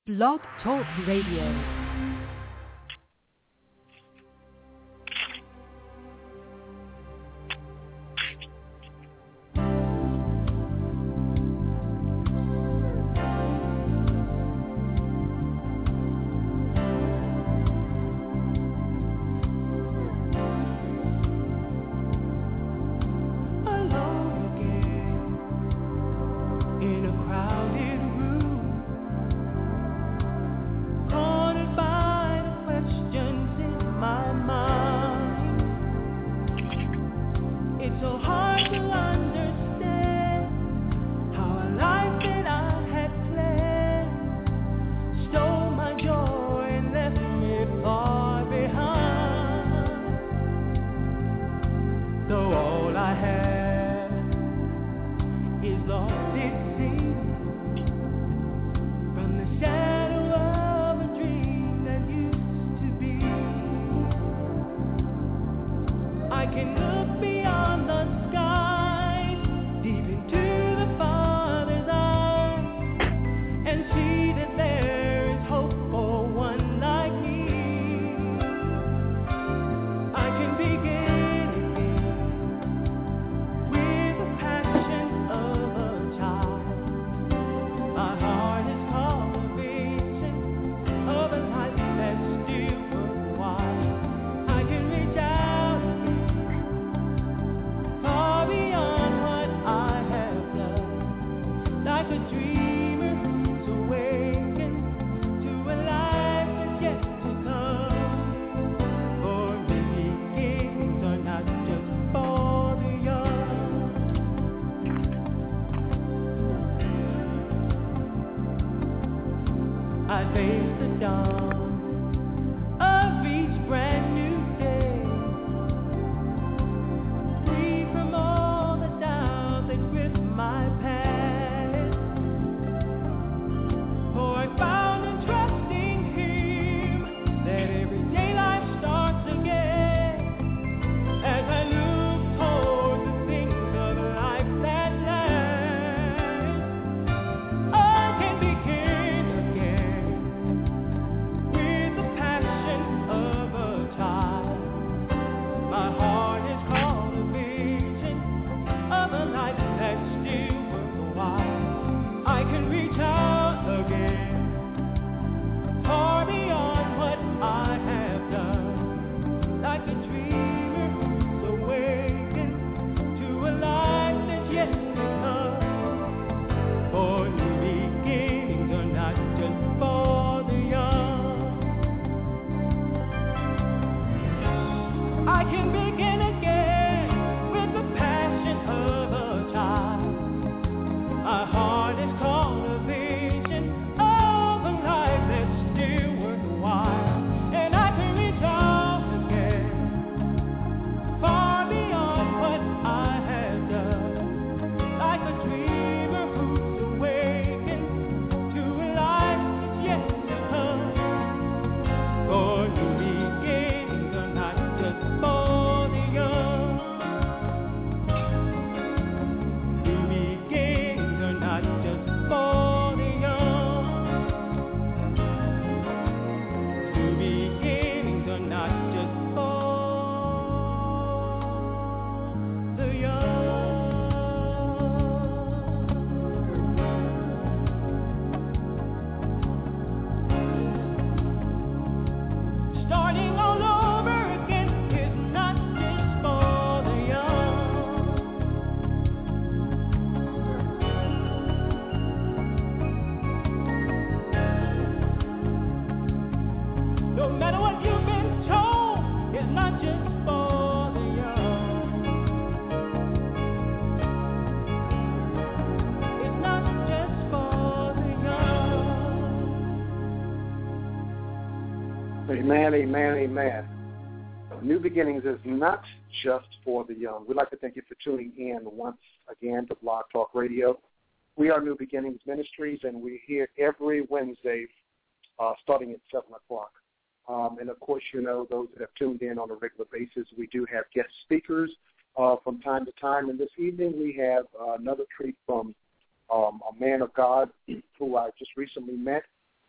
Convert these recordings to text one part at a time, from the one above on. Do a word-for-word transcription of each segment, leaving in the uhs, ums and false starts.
Blog Talk Radio. Amen, amen, amen. New Beginnings is not just for the young. We'd like to thank you for tuning in once again to Blog Talk Radio. We are New Beginnings Ministries, and we're here every Wednesday uh, starting at seven o'clock. Um, and, of course, you know, those that have tuned in on a regular basis, we do have guest speakers uh, from time to time. And this evening we have uh, another treat from um, a man of God who I just recently met.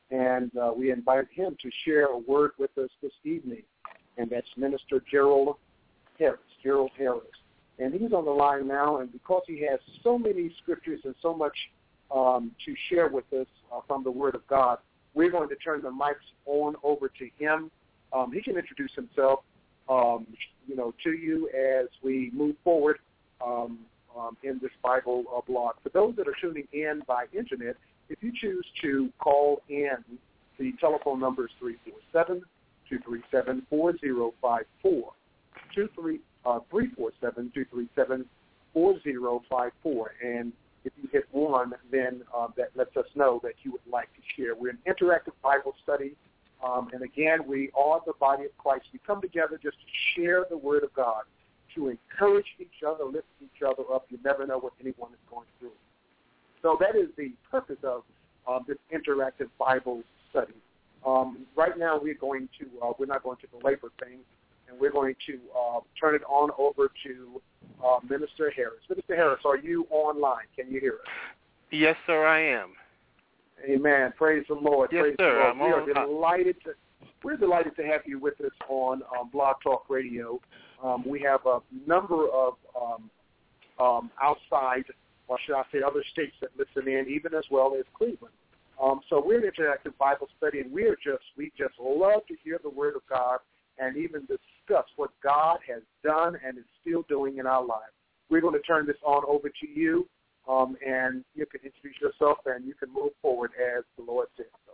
and uh, we invited him to share a word with us this evening, and that's Minister Gerald Harris, Gerald Harris. And he's on the line now, and because he has so many scriptures and so much um, to share with us uh, from the Word of God, we're going to turn the mics on over to him. Um, he can introduce himself, um, you know, to you as we move forward um, um, in this Bible uh, blog. For those that are tuning in by internet, if you choose to call in, the telephone number is three four seven, two three seven, four zero five four. two three Uh, three four seven, two three seven, four zero five four. And if you hit one, then uh, that lets us know that you would like to share. We're an interactive Bible study. Um, and again, we are the body of Christ. We come together just to share the Word of God, to encourage each other, lift each other up. You never know what anyone is going through. So that is the purpose of uh, this interactive Bible study. Um, right now, we're going to, uh, we're not going to belabor things. And we're going to uh, turn it on over to uh, Minister Harris. Minister Harris, are you online? Can you hear us? Yes, sir, I am. Amen. Praise the Lord. Yes, Praise sir. the Lord. I'm we on, are delighted to we're delighted to have you with us on um, Blog Talk Radio. Um, we have a number of um, um, outside, or should I say, other states that listen in, even as well as Cleveland. Um, so we're an interactive Bible study, and we are just we just love to hear the Word of God and even discuss what God has done and is still doing in our lives. We're going to turn this on over to you, um, and you can introduce yourself, and you can move forward as the Lord says so.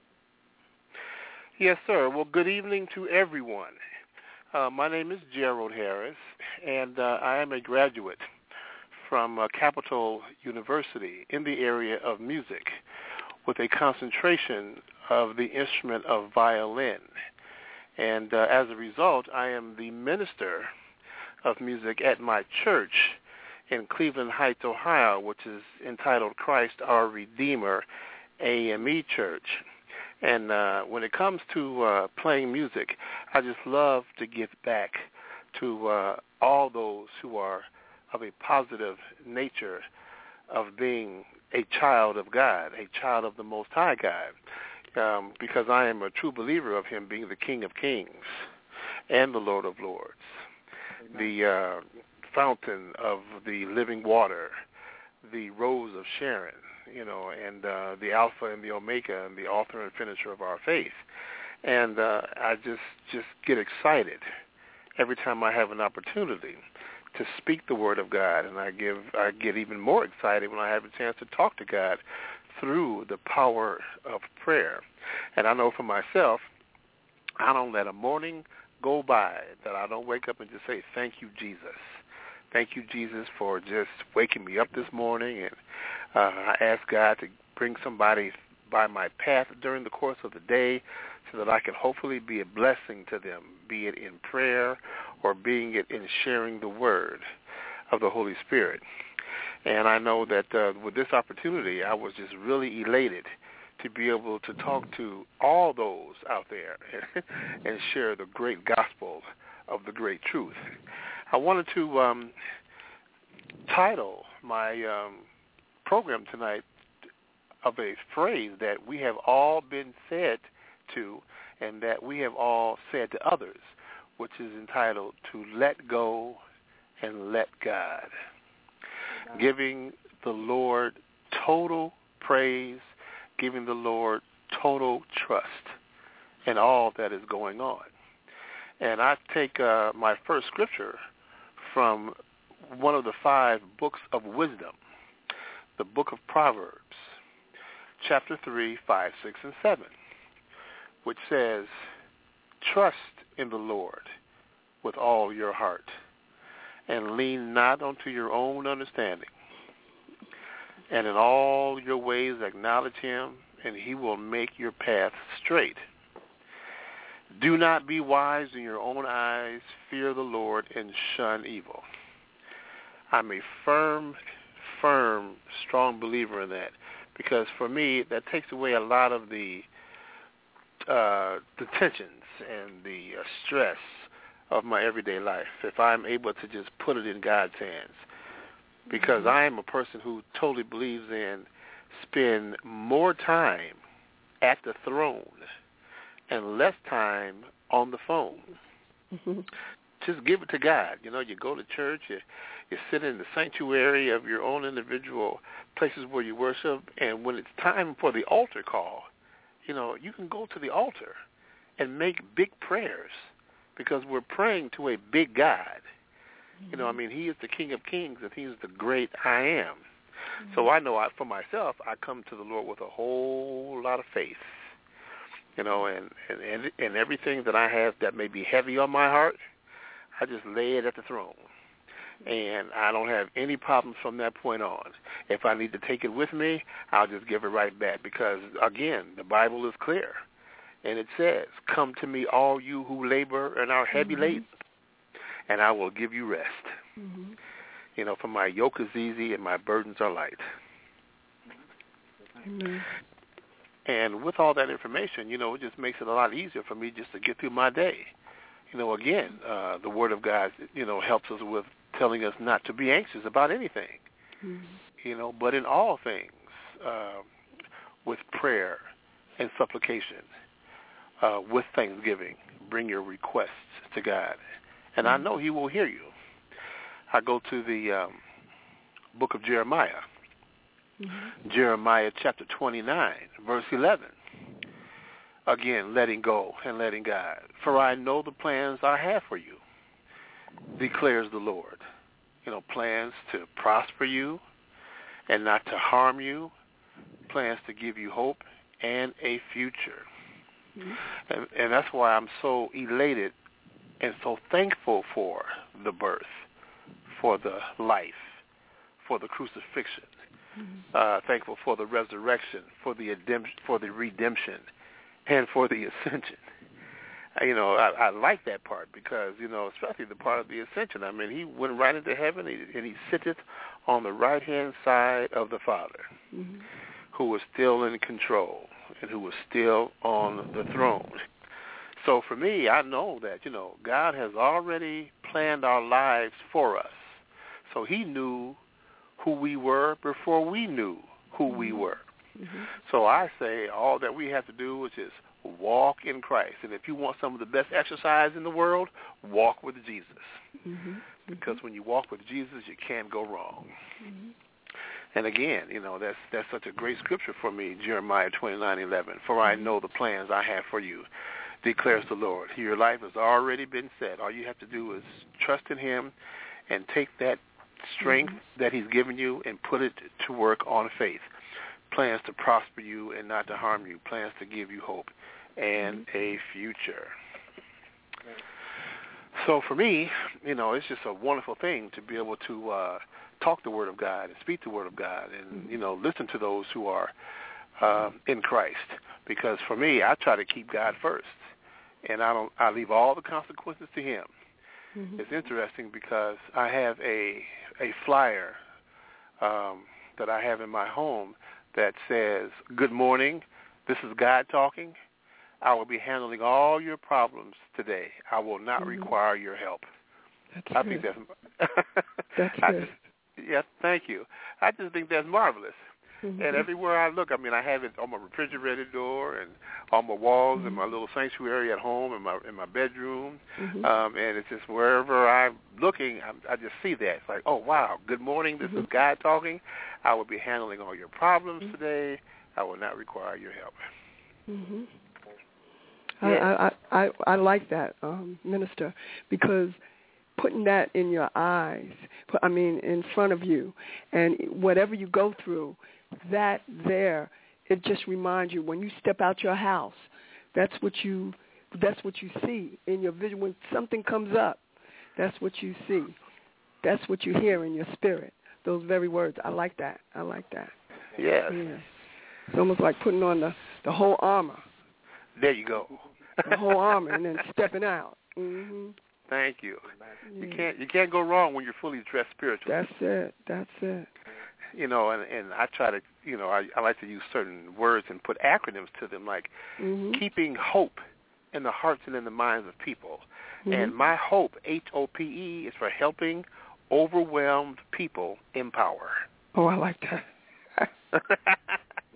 Yes, sir. Well, good evening to everyone. Uh, my name is Gerald Harris, and uh, I am a graduate from uh, Capital University in the area of music with a concentration of the instrument of violin. And uh, as a result, I am the minister of music at my church in Cleveland Heights, Ohio, which is entitled Christ Our Redeemer A M E Church. And uh, when it comes to uh, playing music, I just love to give back to uh, all those who are of a positive nature of being a child of God, a child of the Most High God. Um, because I am a true believer of him being the King of Kings and the Lord of Lords, Amen. the uh, fountain of the living water, the rose of Sharon, you know, and uh, the Alpha and the Omega and the author and finisher of our faith. And uh, I just, just get excited every time I have an opportunity to speak the Word of God, and I give I get even more excited when I have a chance to talk to God through the power of prayer. And I know for myself, I don't let a morning go by that I don't wake up and just say, thank you, Jesus. Thank you, Jesus, for just waking me up this morning. And uh, I ask God to bring somebody by my path during the course of the day so that I can hopefully be a blessing to them, be it in prayer or being it in sharing the word of the Holy Spirit. And I know that uh, with this opportunity, I was just really elated to be able to talk to all those out there and share the great gospel of the great truth. I wanted to um, title my um, program tonight of a phrase that we have all been said to and that we have all said to others, which is entitled To Let Go and Let God. Giving the Lord total praise, giving the Lord total trust in all that is going on. And I take uh, my first scripture from one of the five books of wisdom, the book of Proverbs, chapter three, five, six, and seven, which says, trust in the Lord with all your heart, and lean not unto your own understanding. And in all your ways acknowledge him, and he will make your path straight. Do not be wise in your own eyes. Fear the Lord and shun evil. I'm a firm, firm, strong believer in that, because for me, that takes away a lot of the, uh, the tensions and the uh, stress of my everyday life, if I'm able to just put it in God's hands. Because mm-hmm. I am a person who totally believes in spend more time at the throne and less time on the phone. Mm-hmm. Just give it to God. You know, you go to church, you, you sit in the sanctuary of your own individual places where you worship, and when it's time for the altar call, you know, you can go to the altar and make big prayers because we're praying to a big God. Mm-hmm. You know, I mean, he is the King of Kings, and he is the great I am. Mm-hmm. So I know I, for myself, I come to the Lord with a whole lot of faith. You know, and, and, and everything that I have that may be heavy on my heart, I just lay it at the throne. And I don't have any problems from that point on. If I need to take it with me, I'll just give it right back because, again, the Bible is clear. And it says, come to me, all you who labor and are heavy laden, mm-hmm. and I will give you rest. Mm-hmm. You know, for my yoke is easy and my burdens are light. Amen. And with all that information, you know, it just makes it a lot easier for me just to get through my day. You know, again, uh, the Word of God, you know, helps us with telling us not to be anxious about anything, mm-hmm. you know, but in all things, uh, with prayer and supplication, uh, with thanksgiving, bring your requests to God. And mm-hmm. I know he will hear you. I go to the um, book of Jeremiah. Mm-hmm. Jeremiah chapter twenty-nine, verse eleven. Again, letting go and letting God. For I know the plans I have for you, declares the Lord. You know, plans to prosper you and not to harm you, plans to give you hope and a future. Mm-hmm. And, and that's why I'm so elated and so thankful for the birth, for the life, for the crucifixion. Mm-hmm. Uh, thankful for the resurrection, for the for the redemption, and for the ascension. You know, I, I like that part because, you know, especially the part of the ascension. I mean, he went right into heaven, and he sitteth on the right-hand side of the Father, mm-hmm. who was still in control and who was still on the throne. So for me, I know that, you know, God has already planned our lives for us. So he knew who we were before we knew who mm-hmm. we were. Mm-hmm. So I say all that we have to do is just walk in Christ. And if you want some of the best exercise in the world, walk with Jesus. Mm-hmm. Because when you walk with Jesus, you can't go wrong. Mm-hmm. And again, you know, that's that's such a great scripture for me, Jeremiah twenty-nine eleven. For I know the plans I have for you, declares the Lord. Your life has already been set. All you have to do is trust in him and take that strength mm-hmm. that he's given you and put it to work on faith. Plans to prosper you and not to harm you. Plans to give you hope and mm-hmm. a future. So for me, you know, it's just a wonderful thing to be able to uh, talk the Word of God and speak the Word of God and, mm-hmm. you know, listen to those who are uh, in Christ. Because for me, I try to keep God first, and I don't. I leave all the consequences to him. Mm-hmm. It's interesting because I have a a flyer um, that I have in my home that says, "Good morning, this is God talking. I will be handling all your problems today. I will not mm-hmm. require your help." That's I good. think that's that's I good. Just, yes, thank you. I just think that's marvelous. Mm-hmm. And everywhere I look, I mean, I have it on my refrigerator door and on my walls mm-hmm. in my little sanctuary at home, in my in my bedroom, mm-hmm. um, and it's just wherever I'm looking, I, I just see that. It's like, oh wow, good morning. This mm-hmm. is God talking. I will be handling all your problems mm-hmm. today. I will not require your help. Mm-hmm. Yeah. I, I, I, I like that, um, Minister, because putting that in your eyes, I mean, in front of you, and whatever you go through, that there, it just reminds you when you step out your house, that's what you, that's what you see in your vision. When something comes up, that's what you see. That's what you hear in your spirit. Those very words. I like that. I like that. Yes. Yeah. It's almost like putting on the, the whole armor. There you go. The whole armor, and then stepping out. Mm-hmm. Thank you. Yeah. You can't you can't go wrong when you're fully dressed spiritually. That's it. That's it. You know, and, and I try to, you know, I, I like to use certain words and put acronyms to them, like mm-hmm. keeping hope in the hearts and in the minds of people. Mm-hmm. And my hope, H O P E, is for helping overwhelmed people empower. Oh, I like that.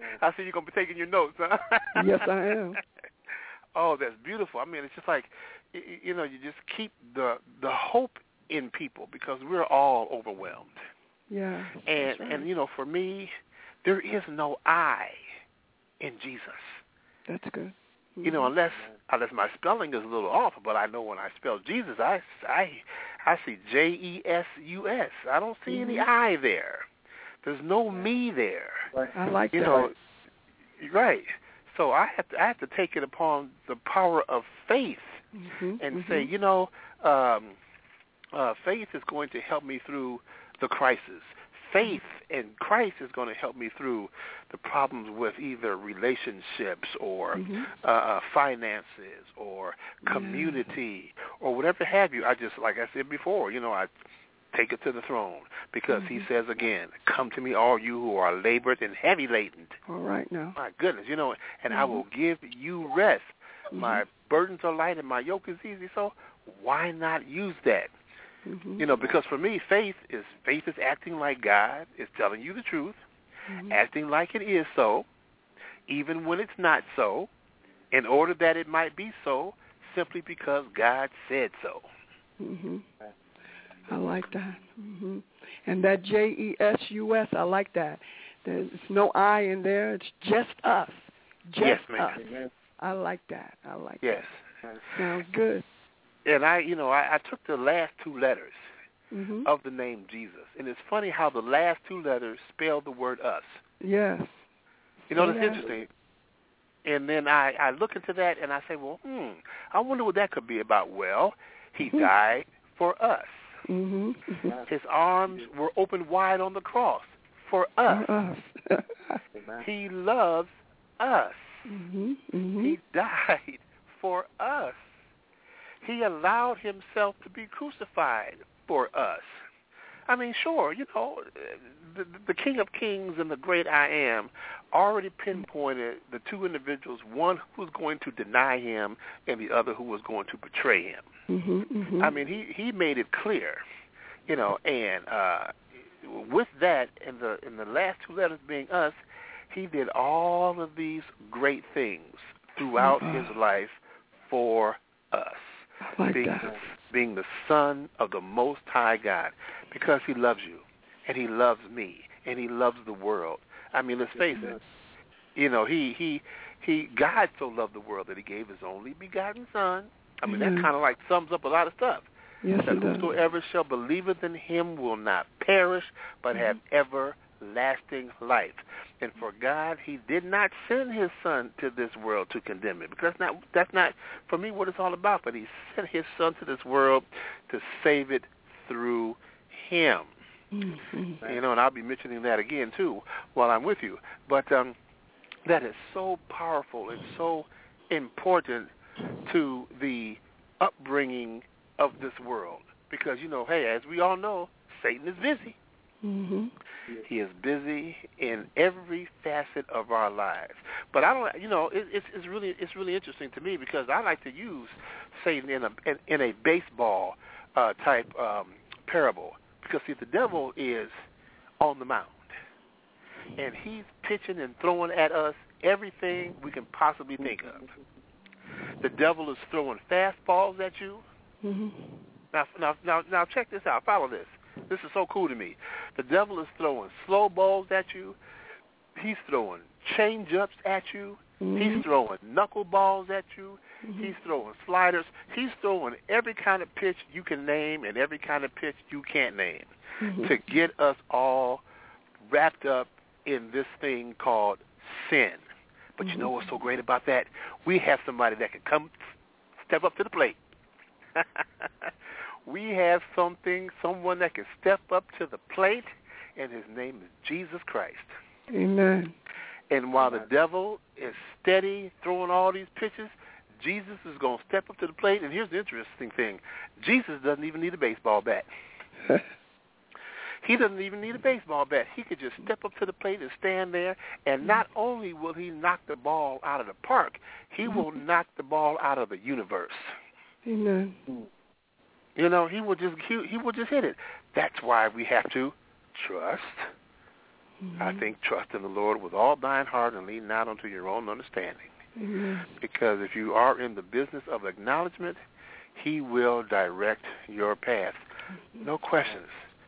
I see you're going to be taking your notes, huh? Yes, I am. Oh, that's beautiful. I mean, it's just like, you know, you just keep the the hope in people because we're all overwhelmed. Yeah. And, right. and you know, for me, there is no I in Jesus. That's good. Mm-hmm. You know, unless unless my spelling is a little off, but I know when I spell Jesus, I, I, I see J E S U S. I don't see mm-hmm. any I there. There's no me there. Right. I like you that. know, right. So I have to I have to take it upon the power of faith mm-hmm. and mm-hmm. say, you know, um, uh, faith is going to help me through the crisis. Faith in Christ is going to help me through the problems with either relationships or mm-hmm. uh, finances or community yeah. or whatever have you. I just, like I said before, you know, I take it to the throne because mm-hmm. he says again, come to me all you who are labored and heavy laden. All right now. My goodness, you know, and mm-hmm. I will give you rest. Mm-hmm. My burdens are light and my yoke is easy, so why not use that? Mm-hmm. You know, because for me, faith is faith is acting like God is telling you the truth, mm-hmm. acting like it is so, even when it's not so, in order that it might be so, simply because God said so. Mm-hmm. I like that. Mm-hmm. And that J E S U S, I like that. There's no I in there. It's just us. Just yes, ma'am. us. Amen. I like that. I like yes. that. Sounds good. And I, you know, I, I took the last two letters mm-hmm. of the name Jesus. And it's funny how the last two letters spell the word us. Yes. You know, that's yeah. interesting. And then I, I look into that and I say, well, hmm, I wonder what that could be about. Well, he mm-hmm. died for us. Mm-hmm. His arms were opened wide on the cross for us. For us. He loves us. Mm-hmm. Mm-hmm. He died for us. He allowed himself to be crucified for us. I mean, sure, you know, the, the King of Kings and the great I Am already pinpointed the two individuals, one who was going to deny him and the other who was going to betray him. Mm-hmm, mm-hmm. I mean, he, he made it clear, you know, and uh, with that, in the in the last two letters being us, he did all of these great things throughout uh-huh. his life for us. Like being, that. the, being the Son of the Most High God, because he loves you, and he loves me, and he loves the world. I mean, let's face it. You know, he he he. God so loved the world that he gave his only begotten Son. I mean, mm-hmm. that kind of like sums up a lot of stuff. Yes, that it does. whosoever shall believeth in him will not perish, but mm-hmm. have everlasting life. And for God, he did not send his Son to this world to condemn it, because not, that's not, for me, what it's all about. But he sent his Son to this world to save it through him. Mm-hmm. You know, and I'll be mentioning that again, too, while I'm with you. But um, that is so powerful and so important to the upbringing of this world. Because, you know, hey, as we all know, Satan is busy. Mm-hmm. He is busy in every facet of our lives. But I don't, you know, it, it's it's really it's really interesting to me because I like to use Satan in a in, in a baseball uh, type um, parable. Because see, the devil is on the mound, and he's pitching and throwing at us everything we can possibly think of. The devil is throwing fastballs at you. Mm-hmm. Now, now, now, now, check this out. Follow this. This is so cool to me. The devil is throwing slow balls at you. He's throwing change-ups at you. Mm-hmm. He's throwing knuckleballs at you. Mm-hmm. He's throwing sliders. He's throwing every kind of pitch you can name and every kind of pitch you can't name mm-hmm. to get us all wrapped up in this thing called sin. But mm-hmm. you know what's so great about that? We have somebody that can come step up to the plate. We have something, someone that can step up to the plate, and his name is Jesus Christ. Amen. And while the devil is steady throwing all these pitches, Jesus is going to step up to the plate. And here's the interesting thing. Jesus doesn't even need a baseball bat. He doesn't even need a baseball bat. He could just step up to the plate and stand there, and not only will he knock the ball out of the park, he will knock the ball out of the universe. Amen. You know, he will just he, he will just hit it. That's why we have to trust, Mm-hmm. I think trust in the Lord with all thine heart and lean not unto your own understanding. Mm-hmm. Because if you are in the business of acknowledgement, he will direct your path. Mm-hmm. No questions.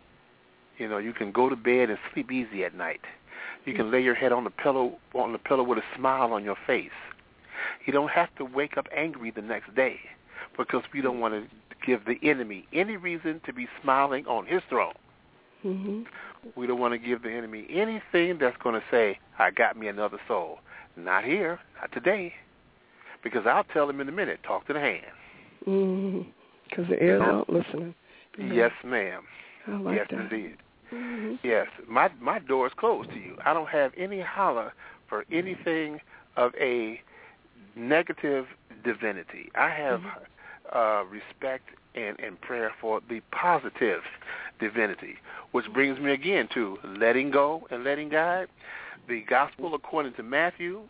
You know, you can go to bed and sleep easy at night. You can lay your head on the pillow on the pillow with a smile on your face. You don't have to wake up angry the next day, because we don't want to give the enemy any reason to be smiling on his throne. Mm-hmm. We don't want to give the enemy anything that's going to say, I got me another soul. Not here, not today, because I'll tell him in a minute, talk to the hand. Mm-hmm. Because the ears aren't listening. Mm-hmm. Yes, ma'am. I like yes, that. indeed. Mm-hmm. Yes, my my door is closed to you. I don't have any holler for anything of a negative divinity. I have mm-hmm. uh, respect and, and prayer for the positive divinity, which brings me again to letting go and letting God. The gospel according to Matthew,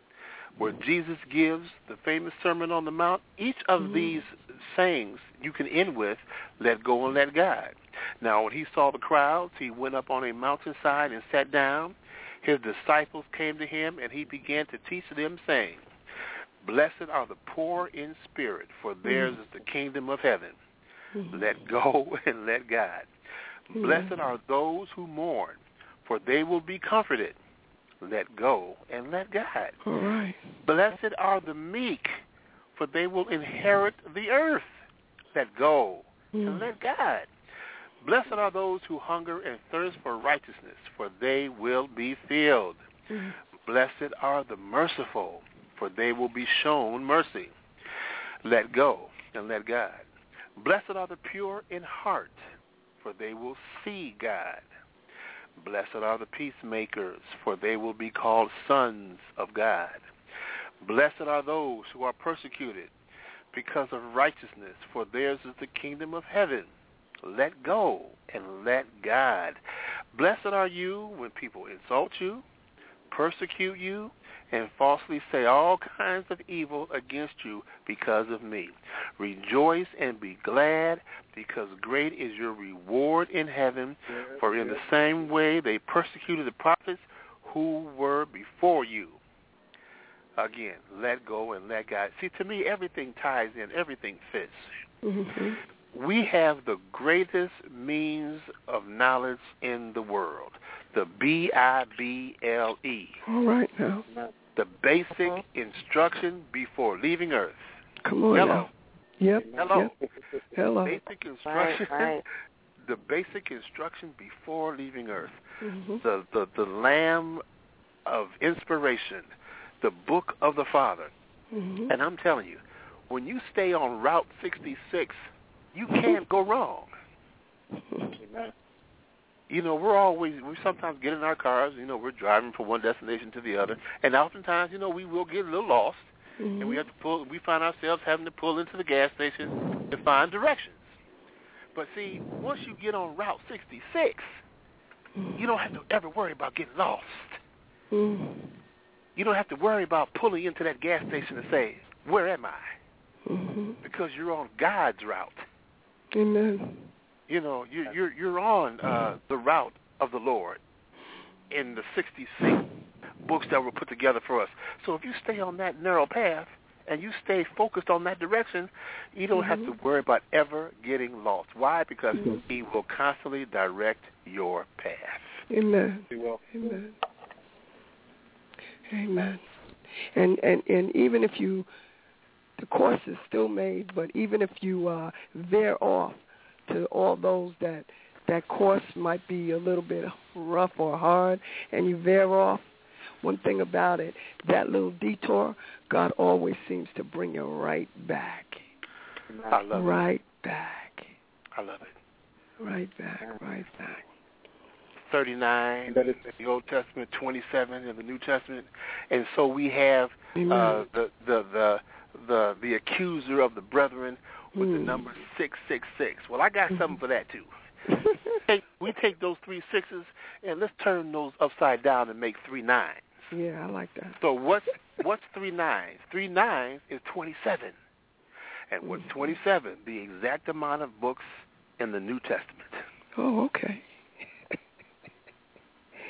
where Jesus gives the famous Sermon on the Mount, each of mm-hmm. these sayings you can end with, let go and let God. Now, when he saw the crowds, he went up on a mountainside and sat down. His disciples came to him, and he began to teach them, saying, Blessed are the poor in spirit, for theirs mm-hmm. is the kingdom of heaven. Mm-hmm. Let go and let God. Mm-hmm. Blessed are those who mourn, for they will be comforted. Let go and let God. All right. Blessed are the meek, for they will inherit the earth. Let go mm. and let God. Blessed are those who hunger and thirst for righteousness, for they will be filled. Mm. Blessed are the merciful, for they will be shown mercy. Let go and let God. Blessed are the pure in heart, for they will see God. Blessed are the peacemakers, for they will be called sons of God. Blessed are those who are persecuted because of righteousness, for theirs is the kingdom of heaven. Let go and let God. Blessed are you when people insult you, persecute you, and falsely say all kinds of evil against you because of me. Rejoice and be glad, because great is your reward in heaven. Yes, for in yes. the same way they persecuted the prophets who were before you. Again, let go and let God. See, to me, everything ties in. Everything fits. Mm-hmm. We have the greatest means of knowledge in the world, the B I B L E. All right now. The basic uh-huh. instruction before leaving Earth. Come on Hello. Now. Yep. Hello. Yep. Hello. Basic instruction. Right, right. The basic instruction before leaving Earth. Mm-hmm. The, the the Lamb of inspiration. The book of the Father. Mm-hmm. And I'm telling you, when you stay on Route sixty-six, you can't go wrong. Amen. You know, we're always, we sometimes get in our cars, you know, we're driving from one destination to the other, and oftentimes, you know, we will get a little lost, mm-hmm. and we have to pull, we find ourselves having to pull into the gas station to find directions. But see, once you get on Route sixty-six, mm-hmm. you don't have to ever worry about getting lost. Mm-hmm. You don't have to worry about pulling into that gas station and say, where am I? Mm-hmm. Because you're on God's route. Amen. You know, you, you're you're on uh, the route of the Lord in the sixty-six books that were put together for us. So if you stay on that narrow path and you stay focused on that direction, you don't mm-hmm. have to worry about ever getting lost. Why? Because mm-hmm. he will constantly direct your path. Amen. He will. Amen. Amen. And, and, and even if you, the course is still made, but even if you uh, veer off, to all those that that course might be a little bit rough or hard, and you veer off, one thing about it, that little detour, God always seems to bring you right back. I love right it. back. I love it. Right back, right back. thirty-nine in the Old Testament, twenty-seven in the New Testament, and so we have uh, the, the the the the accuser of the brethren with mm. the number six six six. Well, I got something for that too. take, we take those three sixes and let's turn those upside down and make three nines. Yeah, I like that. So what's what's three nines? Three nines is twenty-seven, and what's twenty-seven? The exact amount of books in the New Testament. Oh, okay. That's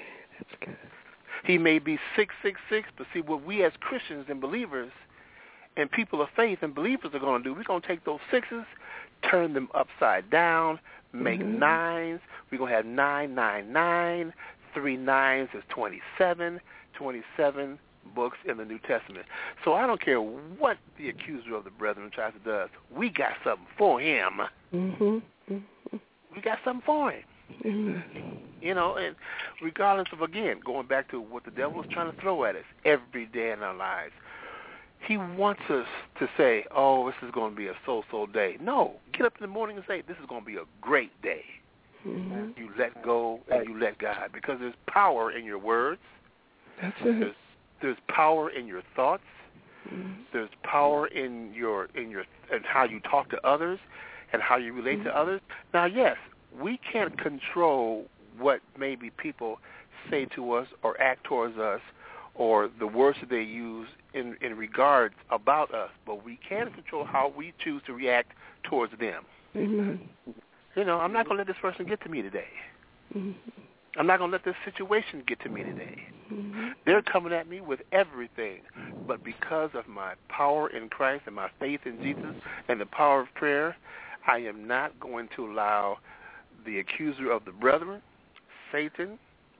He may be six six six, but see, what we as Christians and believers and people of faith and believers are going to do, we're going to take those sixes, turn them upside down, make mm-hmm. nines. We're going to have nine nine nine. Three nines is twenty-seven. twenty-seven books in the New Testament. So I don't care what the accuser of the brethren tries to do. We got something for him. Mm-hmm. Mm-hmm. We got something for him. Mm-hmm. You know, and regardless of, again, going back to what the devil is trying to throw at us every day in our lives, he wants us to say, oh, this is going to be a so-so day. No, get up in the morning and say, this is going to be a great day. Mm-hmm. You let go and you let God, because there's power in your words. That's it. There's, there's power in your thoughts. Mm-hmm. There's power in your in your in how you talk to others and how you relate mm-hmm. to others. Now, yes, we can't control what maybe people say to us or act towards us, or the words that they use in, in regards about us, but we can control how we choose to react towards them. Amen. You know, I'm not going to let this person get to me today. Mm-hmm. I'm not going to let this situation get to me today. Mm-hmm. They're coming at me with everything, but because of my power in Christ and my faith in Jesus and the power of prayer, I am not going to allow the accuser of the brethren, Satan,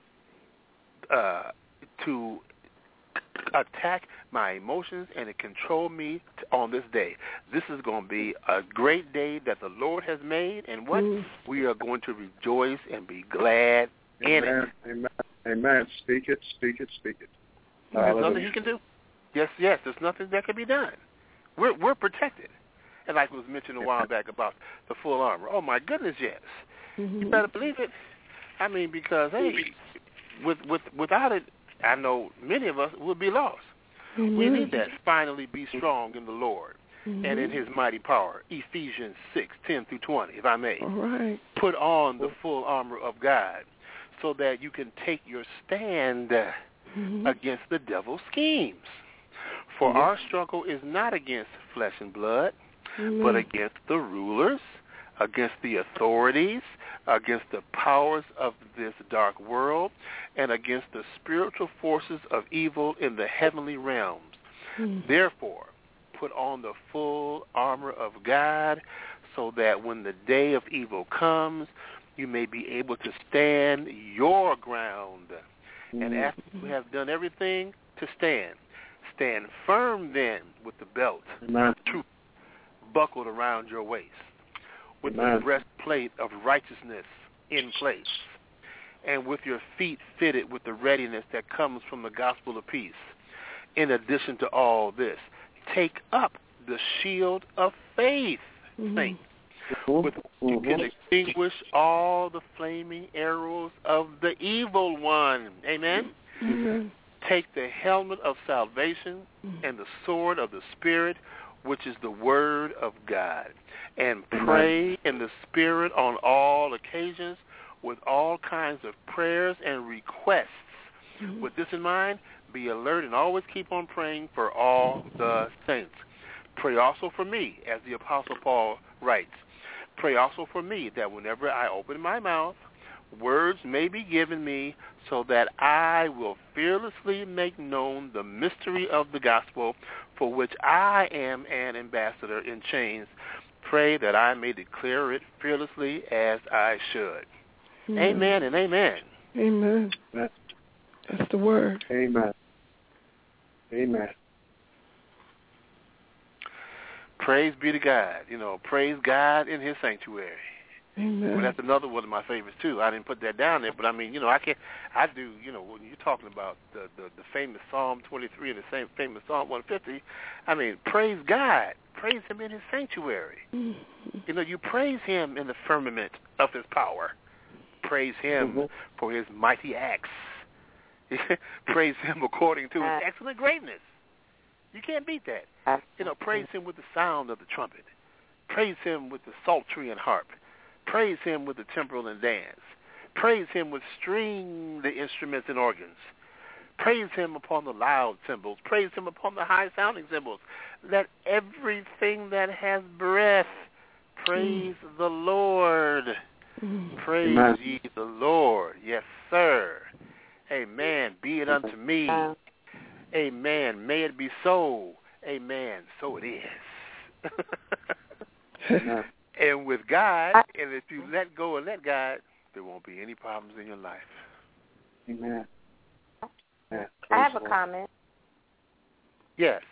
uh, to attack my emotions and to control me on this day. This is going to be a great day that the Lord has made, and what? Mm. We are going to rejoice and be glad in Amen. it. Amen. Amen. Speak it, speak it, speak it. There's Hallelujah. Nothing he can do. Yes, yes, there's nothing that can be done. We're we're protected. And like was mentioned a while back about the full armor. Oh, my goodness, yes. Mm-hmm. You better believe it. I mean, because, hey, with, with without it, I know many of us would be lost. Mm-hmm. We need that. Finally be strong in the Lord mm-hmm. and in his mighty power. Ephesians six, ten through twenty, if I may. All right. Put on the full armor of God so that you can take your stand mm-hmm. against the devil's schemes. For mm-hmm. our struggle is not against flesh and blood, mm-hmm. but against the rulers, against the authorities, against the powers of this dark world, and against the spiritual forces of evil in the heavenly realms. Mm. Therefore, put on the full armor of God so that when the day of evil comes, you may be able to stand your ground. Mm. And after you have done everything, to stand. Stand firm then with the belt of truth buckled around your waist, with Amen. The breastplate of righteousness in place, and with your feet fitted with the readiness that comes from the gospel of peace. In addition to all this, take up the shield of faith, mm-hmm. saints, with which you can extinguish all the flaming arrows of the evil one. Amen? Mm-hmm. Take the helmet of salvation mm-hmm. and the sword of the Spirit, which is the word of God, and pray in the Spirit on all occasions with all kinds of prayers and requests. Mm-hmm. With this in mind, be alert and always keep on praying for all the saints. Pray also for me, as the Apostle Paul writes. Pray also for me that whenever I open my mouth, words may be given me so that I will fearlessly make known the mystery of the gospel, for which I am an ambassador in chains. Pray that I may declare it fearlessly as I should. Mm-hmm. Amen and amen. Amen. That's the word. Amen. Amen. Praise be to God. You know, praise God in his sanctuary. Amen. Well, that's another one of my favorites too. I didn't put that down there, but I mean, you know, I can, I do. You know, when you're talking about the the, the famous Psalm twenty-three and the same famous Psalm one fifty, I mean, praise God, praise Him in His sanctuary. Mm-hmm. You know, you praise Him in the firmament of His power. Praise Him mm-hmm. for His mighty acts. Praise Him according to His excellent greatness. You can't beat that. You know, praise Him with the sound of the trumpet. Praise Him with the psaltery and harp. Praise Him with the timbrel and dance. Praise Him with string the instruments and organs. Praise Him upon the loud cymbals. Praise Him upon the high-sounding cymbals. Let everything that has breath praise mm. the Lord. Mm. Praise Amen. Ye the Lord. Yes, sir. Amen. Be it unto me. Amen. May it be so. Amen. So it is. And with God, and if you let go and let God, there won't be any problems in your life. Amen. I have a comment. Yes.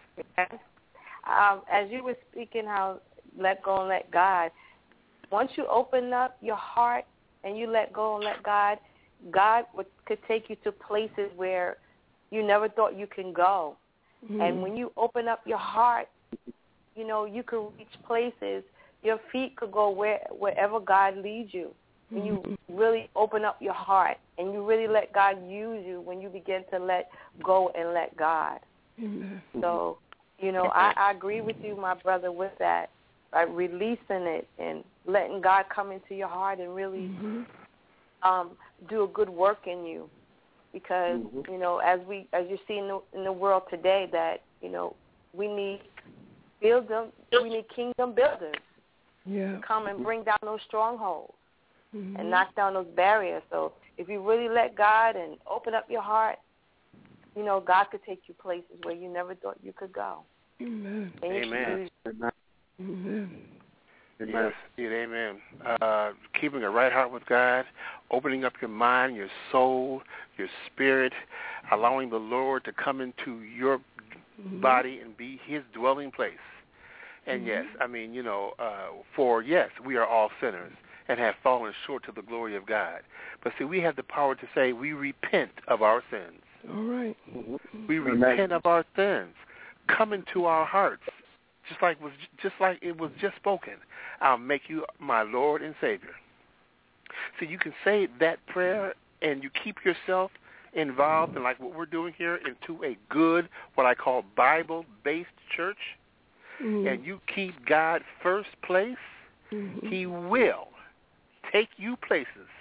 Um, as you were speaking, how let go and let God, once you open up your heart and you let go and let God, God would, could take you to places where you never thought you can go. Mm-hmm. And when you open up your heart, you know, you can reach places. Your feet could go where, wherever God leads you. When you really open up your heart and you really let God use you, when you begin to let go and let God. Mm-hmm. So, you know, I, I agree with you, my brother, with that. By releasing it and letting God come into your heart and really mm-hmm. um, do a good work in you. Because, mm-hmm. you know, as we as you see in the, in the world today that, you know, we need build them, we need kingdom builders yeah. to come and bring down those strongholds mm-hmm. and knock down those barriers. So if you really let God and open up your heart, you know, God could take you places where you never thought you could go. Amen. And you Amen. Amen. Amen. Yes, indeed, amen. Uh, keeping a right heart with God, opening up your mind, your soul, your spirit, allowing the Lord to come into your mm-hmm. body and be his dwelling place. And, mm-hmm. yes, I mean, you know, uh, for, yes, we are all sinners and have fallen short to the glory of God. But, see, we have the power to say we repent of our sins. All right. Mm-hmm. We repent of our sins. Come into our hearts. Just like was just like it was just spoken, I'll make you my Lord and Savior. So you can say that prayer and you keep yourself involved in like what we're doing here into a good, what I call Bible-based church, mm-hmm. and you keep God first place, mm-hmm. he will take you places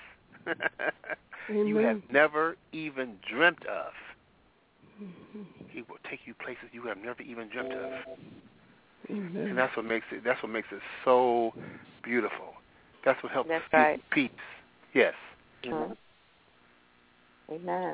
you have never even dreamt of. Mm-hmm. He will take you places you have never even dreamt of. Amen. And that's what makes it. That's what makes it so beautiful. That's what helps that's you right. peace. Yes. Mm-hmm. Amen.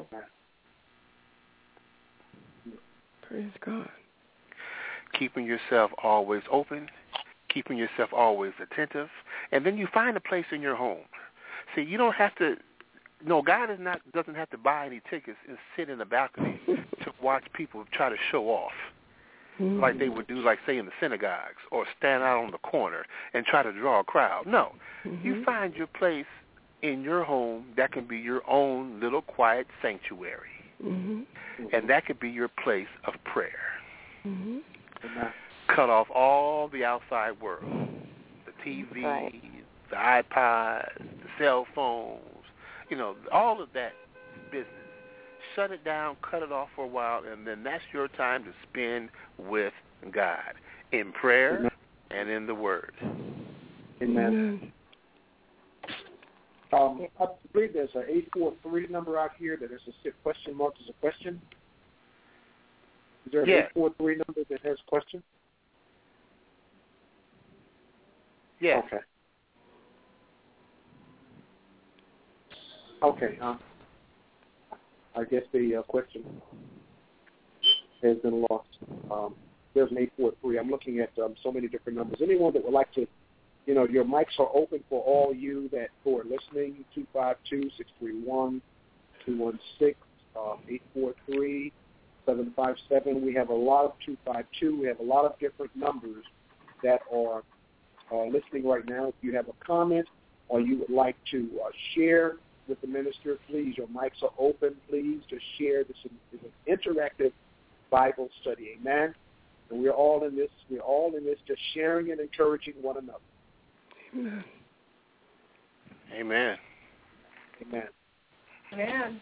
Praise God. Keeping yourself always open, keeping yourself always attentive, and then you find a place in your home. See, you don't have to. No, God is not doesn't have to buy any tickets and sit in the balcony to watch people try to show off. Mm-hmm. Like they would do, like, say, in the synagogues, or stand out on the corner and try to draw a crowd. No. Mm-hmm. You find your place in your home that can be your own little quiet sanctuary. Mm-hmm. And that could be your place of prayer. Mm-hmm. Cut off all the outside world, the T V, right. the iPods, the cell phones, you know, all of that business. Shut it down, cut it off for a while, and then that's your time to spend with God in prayer Amen. And in the Word. Amen. Um, I believe there's an eight four three number out here that is a question mark as a question. Is there an yes. eight four three number that has a question? Yes. Okay. Okay. Um, I guess the uh, question has been lost. Um, there's an eight four three. I'm looking at um, so many different numbers. Anyone that would like to, you know, your mics are open for all you that who are listening, two five two, six three one, two one six, eight four three, seven five seven. We have a lot of two five two. We have a lot of different numbers that are uh, listening right now. If you have a comment or you would like to uh, share with the minister, please, your mics are open. Please just share. This is an interactive Bible study. Amen. And we're all in this. We're all in this, just sharing and encouraging one another. Amen. Amen. Amen. Amen.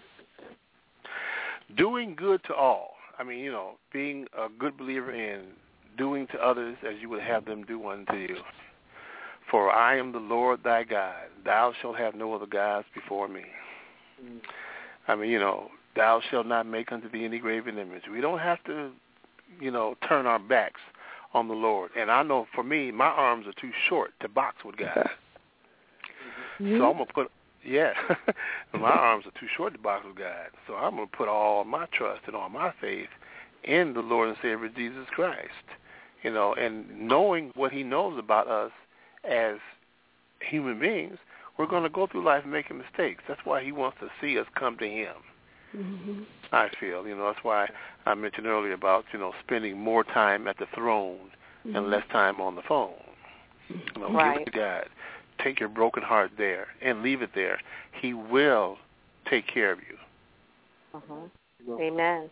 Doing good to all. I mean, you know, being a good believer in doing to others as you would have them do unto you. For I am the Lord thy God. Thou shalt have no other gods before me. Mm. I mean, you know, thou shalt not make unto thee any graven image. We don't have to, you know, turn our backs on the Lord. And I know for me, my arms are too short to box with God. Mm-hmm. So I'm gonna put Yeah, my arms are too short to box with God, so I'm going to put all my trust and all my faith in the Lord and Savior Jesus Christ, you know, and knowing what he knows about us as human beings, we're going to go through life making mistakes. That's why he wants to see us come to him. Mm-hmm. I feel, you know, that's why I mentioned earlier about, you know, spending more time at the throne mm-hmm. and less time on the phone. You know, right. give it to God. Take your broken heart there and leave it there. He will take care of you. Uh-huh. Amen.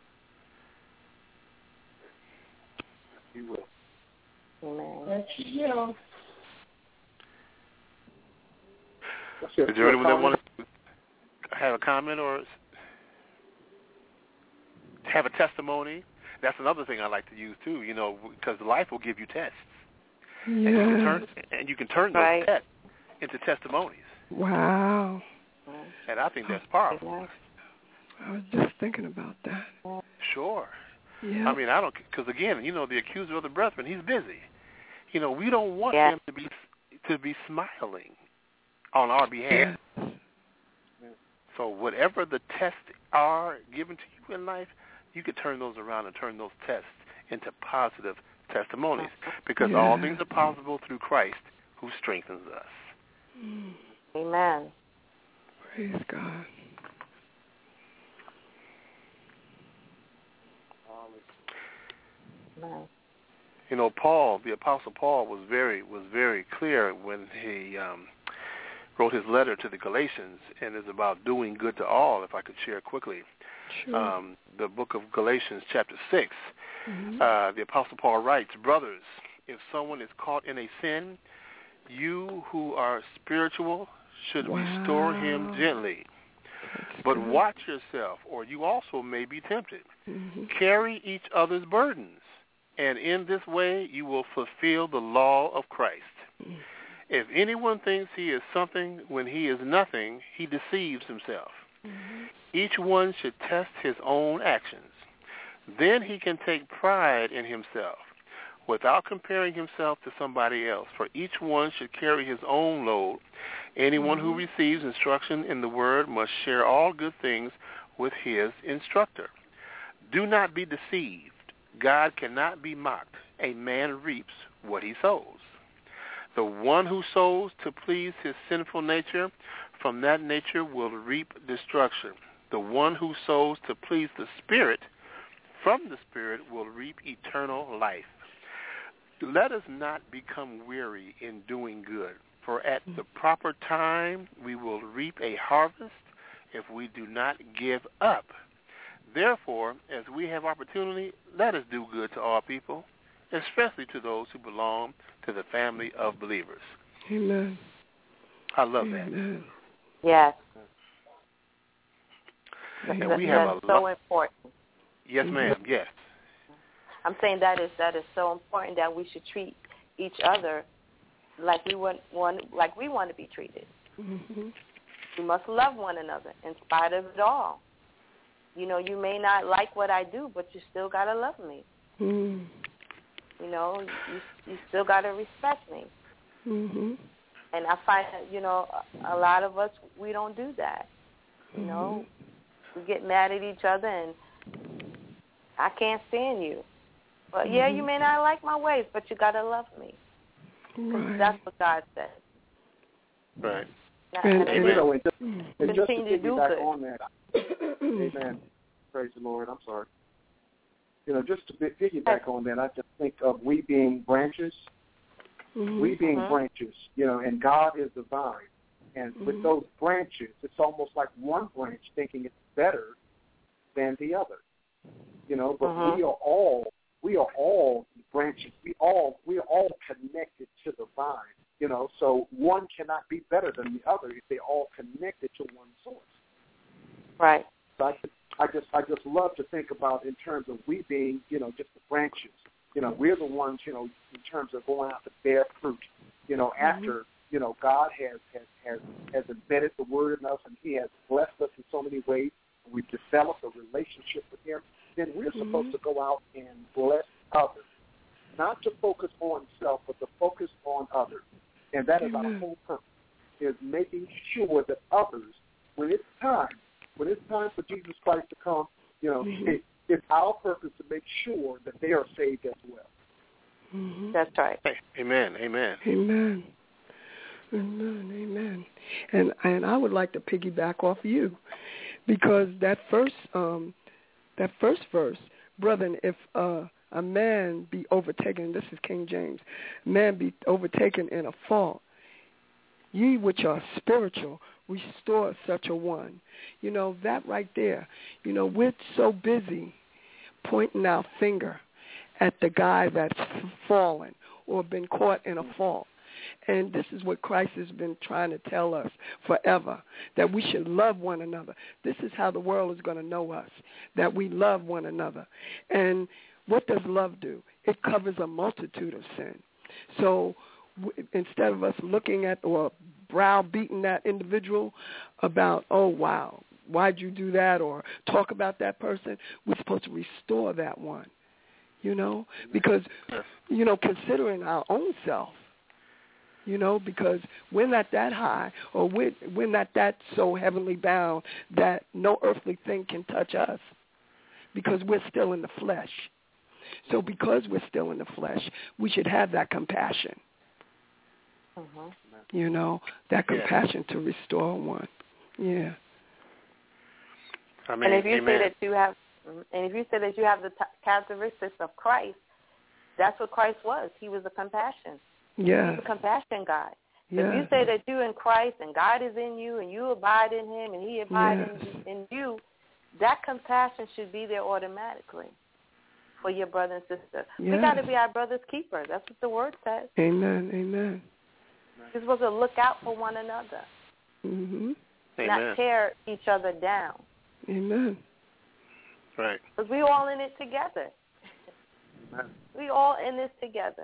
He will. Amen. Yeah. Is there anyone that wants to have a comment or have a testimony? That's another thing I like to use too, you know, because life will give you tests. Yeah. And you can turn, and you can turn those right. tests into testimonies. Wow. And I think that's powerful. I was just thinking about that. Sure. Yeah. I mean, I don't, because again, you know, the accuser of the brethren, he's busy. You know, we don't want yeah. him to be to be smiling on our behalf. Yeah. So whatever the tests are given to you in life, you could turn those around and turn those tests into positive testimonies, because yeah. all things are possible through Christ who strengthens us. Mm. Amen. Praise God. Amen. You know, Paul, the Apostle Paul, was very was very clear when he um, wrote his letter to the Galatians, and it's about doing good to all. If I could share quickly, sure. um, the book of Galatians, chapter six. Mm-hmm. Uh, the Apostle Paul writes, "Brothers, if someone is caught in a sin, you who are spiritual should wow. restore him gently. That's but good. watch yourself, or you also may be tempted. Mm-hmm. Carry each other's burdens, and in this way you will fulfill the law of Christ. Mm-hmm. If anyone thinks he is something when he is nothing, he deceives himself. Mm-hmm. Each one should test his own actions. Then he can take pride in himself, without comparing himself to somebody else. For each one should carry his own load. Anyone mm-hmm. who receives instruction in the word must share all good things with his instructor. Do not be deceived. God cannot be mocked. A man reaps what he sows. The one who sows to please his sinful nature, from that nature will reap destruction. The one who sows to please the Spirit, from the Spirit will reap eternal life. Let us not become weary in doing good, for at the proper time we will reap a harvest if we do not give up. Therefore, as we have opportunity, let us do good to all people, especially to those who belong to the family of believers." Amen. I love Amen. that. Yes. And that, we have that's a so lot. important. Yes, ma'am. Yes. I'm saying that is that is so important that we should treat each other like we want, want like we want to be treated. Mm-hmm. We must love one another in spite of it all. You know, you may not like what I do, but you still gotta love me. Mm. You know, you you still gotta respect me. Mm-hmm. And I find that, you know, a, a lot of us, we don't do that. You mm-hmm. know, we get mad at each other and I can't stand you. But mm-hmm. yeah, you may not like my ways, but you gotta love me. Right. That's what God said. Right. And, and, and, you know, and just, and just to continue to do piggyback good. on that, amen. Praise the Lord. I'm sorry. You know, just to piggyback on that, I just think of we being branches. Mm-hmm. We being mm-hmm. branches, you know, and God is the vine. And mm-hmm. with those branches, it's almost like one branch thinking it's better than the other. You know, but mm-hmm. we are all we are all branches. We all we are all connected to the vine. You know, so one cannot be better than the other if they're all connected to one source. Right. So I, I just I just love to think about in terms of we being, you know, just the branches. You know, we're the ones, you know, in terms of going out to bear fruit. You know, after mm-hmm. you know God has, has has has embedded the word in us and He has blessed us in so many ways. We've developed a relationship with Him. Then we're mm-hmm. supposed to go out and bless others, not to focus on self, but to focus on others. And that is our whole purpose. is making sure that others, when it's time, when it's time for Jesus Christ to come, you know, mm-hmm. it, it's our purpose to make sure that they are saved as well. Mm-hmm. That's right. Hey, amen. Amen. Amen. Amen. Amen. And and I would like to piggyback off you, because that first um, that first verse, brethren, if uh, a man be overtaken, this is King James, man be overtaken in a fault, ye which are spiritual, restore such a one. You know, that right there, you know, we're so busy pointing our finger at the guy that's fallen or been caught in a fault. And this is what Christ has been trying to tell us forever, that we should love one another. This is how the world is going to know us, that we love one another. And what does love do? It covers a multitude of sin. So w- instead of us looking at or browbeating that individual about, oh, wow, why'd you do that, or talk about that person, we're supposed to restore that one, you know, because, you know, considering our own self, you know, because we're not that high, or we're, we're not that so heavenly bound that no earthly thing can touch us, because we're still in the flesh. So because we're still in the flesh, we should have that compassion, mm-hmm. you know, that yeah. compassion to restore one. Yeah. I mean, and if you amen. say that you have, and if you say that you have the t- characteristics of Christ, that's what Christ was. He was a compassion. Yeah. He's a compassion God. So yeah. if you say that you're in Christ and God is in you and you abide in him and he abides yes. in, in you, that compassion should be there automatically for your brother and sister. Yes. We got to be our brother's keeper. That's what the word says. Amen. Amen. We're supposed to look out for one another, mm-hmm. not tear each other down. Amen. Right. Because we all in it together. We all in this together.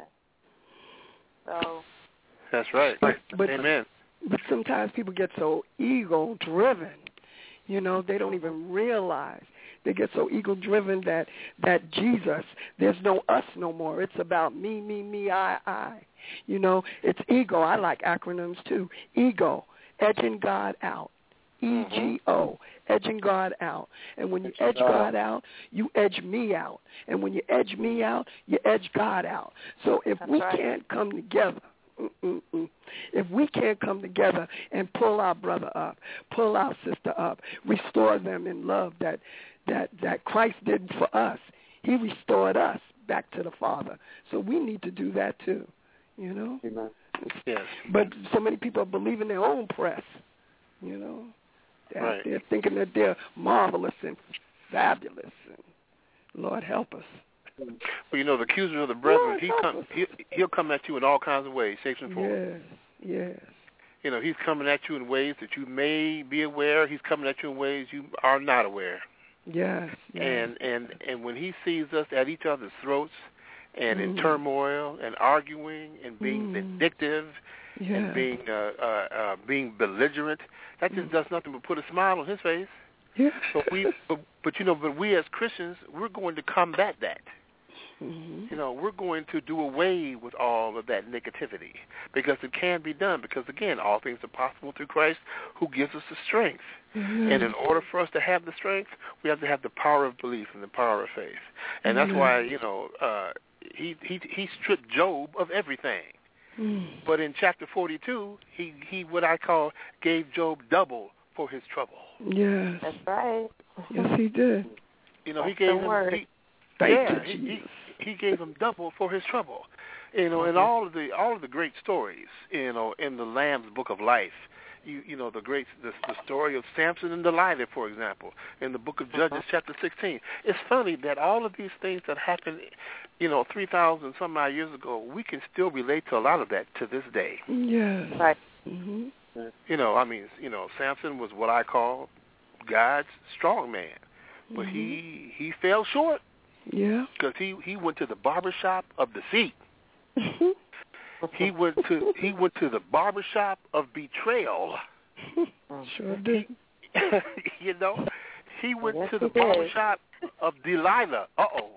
So. That's right. But, but, Amen. But sometimes people get so ego-driven, you know, they don't even realize. They get so ego-driven that, that Jesus, there's no us no more. It's about me, me, me, I, I. You know, it's ego. I like acronyms too. Ego, edging God out. E G O, edging God out. And when you edge God out, you edge me out. And when you edge me out, you edge God out. So if That's we right. can't come together, Mm-mm-mm. if we can't come together and pull our brother up, pull our sister up, restore them in love that that that Christ did for us, he restored us back to the Father. So we need to do that too, you know. Amen. Yes. But so many people believe in their own press, you know. They're right. out there thinking that they're marvelous and fabulous, and Lord help us. Well, you know, the accuser of the brethren, he come, he, he'll come at you in all kinds of ways, shapes and forms. Yes, yes. You know, he's coming at you in ways that you may be aware. He's coming at you in ways you are not aware. Yes, yes. And and and when he sees us at each other's throats and mm. in turmoil and arguing and being mm. vindictive yeah. and being uh, uh, uh, being belligerent, that just mm. does nothing but put a smile on his face. Yeah. But we, but, but you know, but we as Christians, we're going to combat that. Mm-hmm. You know, we're going to do away with all of that negativity because it can be done. Because again, all things are possible through Christ, who gives us the strength. Mm-hmm. And in order for us to have the strength, we have to have the power of belief and the power of faith. And that's mm-hmm. why, you know, uh, he he he stripped Job of everything. Mm. But in chapter forty-two, he he what I call gave Job double for his trouble. Yes, that's right. Yes, he did. You know, he that's gave the him. Word. He, Thank yeah, you, he, he he gave him double for his trouble. You know, and all of the all of the great stories, you know, in the Lamb's Book of Life. You you know the great the, the story of Samson and Delilah, for example, in the Book of Judges, uh-huh. chapter sixteen. It's funny that all of these things that happened, you know, three thousand some odd years ago, we can still relate to a lot of that to this day. Yes. Right. Mm-hmm. You know, I mean, you know, Samson was what I call God's strong man, but mm-hmm. he he fell short. Yeah. Because he he went to the barbershop of deceit. He went to he went to the barbershop of betrayal. Sure did. He, you know, he went yes, to the he barbershop of Delilah. Uh oh.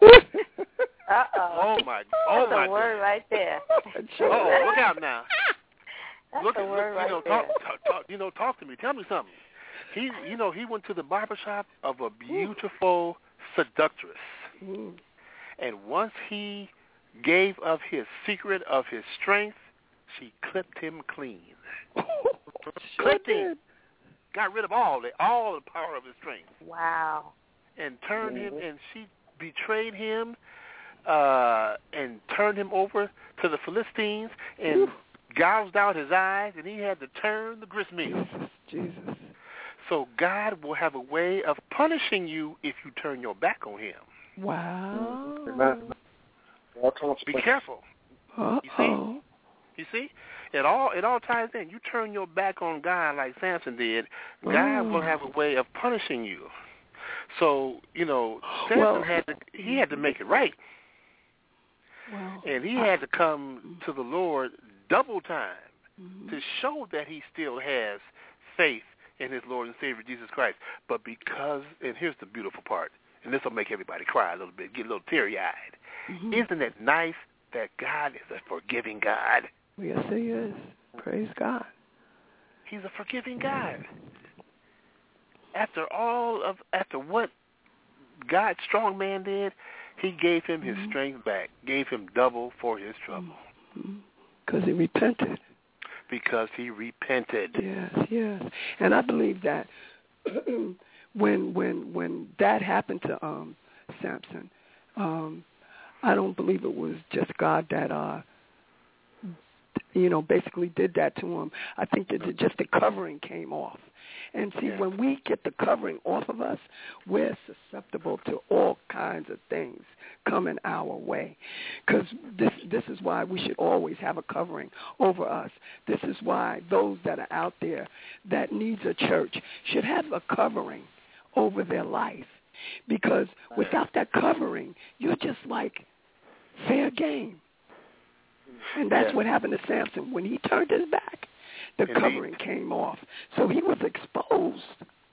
Uh oh. Oh my. Oh That's my. a word right there. Uh oh. Look out now. That's look the at word look, right you know, there. talk, talk, talk, you know, talk to me. Tell me something. He, you know, he went to the barbershop of a beautiful seductress, Mm. and once he gave of his secret of his strength, she clipped him clean. Sure clipped did. him, got rid of all the all the power of his strength, Wow. and turned Mm-hmm. him, and she betrayed him, uh, and turned him over to the Philistines, and gouged out his eyes, and he had to turn the gristmill. Jesus, Jesus. So God will have a way of punishing you if you turn your back on him. Wow. Amen. All Be consequences. careful. Uh-oh. You see? It all it all ties in. You turn your back on God like Samson did, God Oh. will have a way of punishing you. So, you know, Samson Well- had to he had to make it right. Wow. And he had to come to the Lord double time Mm-hmm. to show that he still has faith in his Lord and Savior Jesus Christ. But because, and here's the beautiful part, and this will make everybody cry a little bit, get a little teary-eyed. Mm-hmm. Isn't it nice that God is a forgiving God? Yes, he is. Praise God. He's a forgiving God. After all of, after what God's strong man did, he gave him his Mm-hmm. strength back, gave him double for his trouble. Because he repented. Because he repented. Yes, yes. And I believe that when when when that happened to um Samson, um, I don't believe it was just God that uh you know, basically did that to him. I think that it, just the covering came off. And see, Yeah. when we get the covering off of us, we're susceptible to all kinds of things coming our way. Because this, this is why we should always have a covering over us. This is why those that are out there that needs a church should have a covering over their life. Because without that covering, you're just like fair game. And that's Yeah. what happened to Samson. When he turned his back, the Indeed. covering came off. So he was exposed.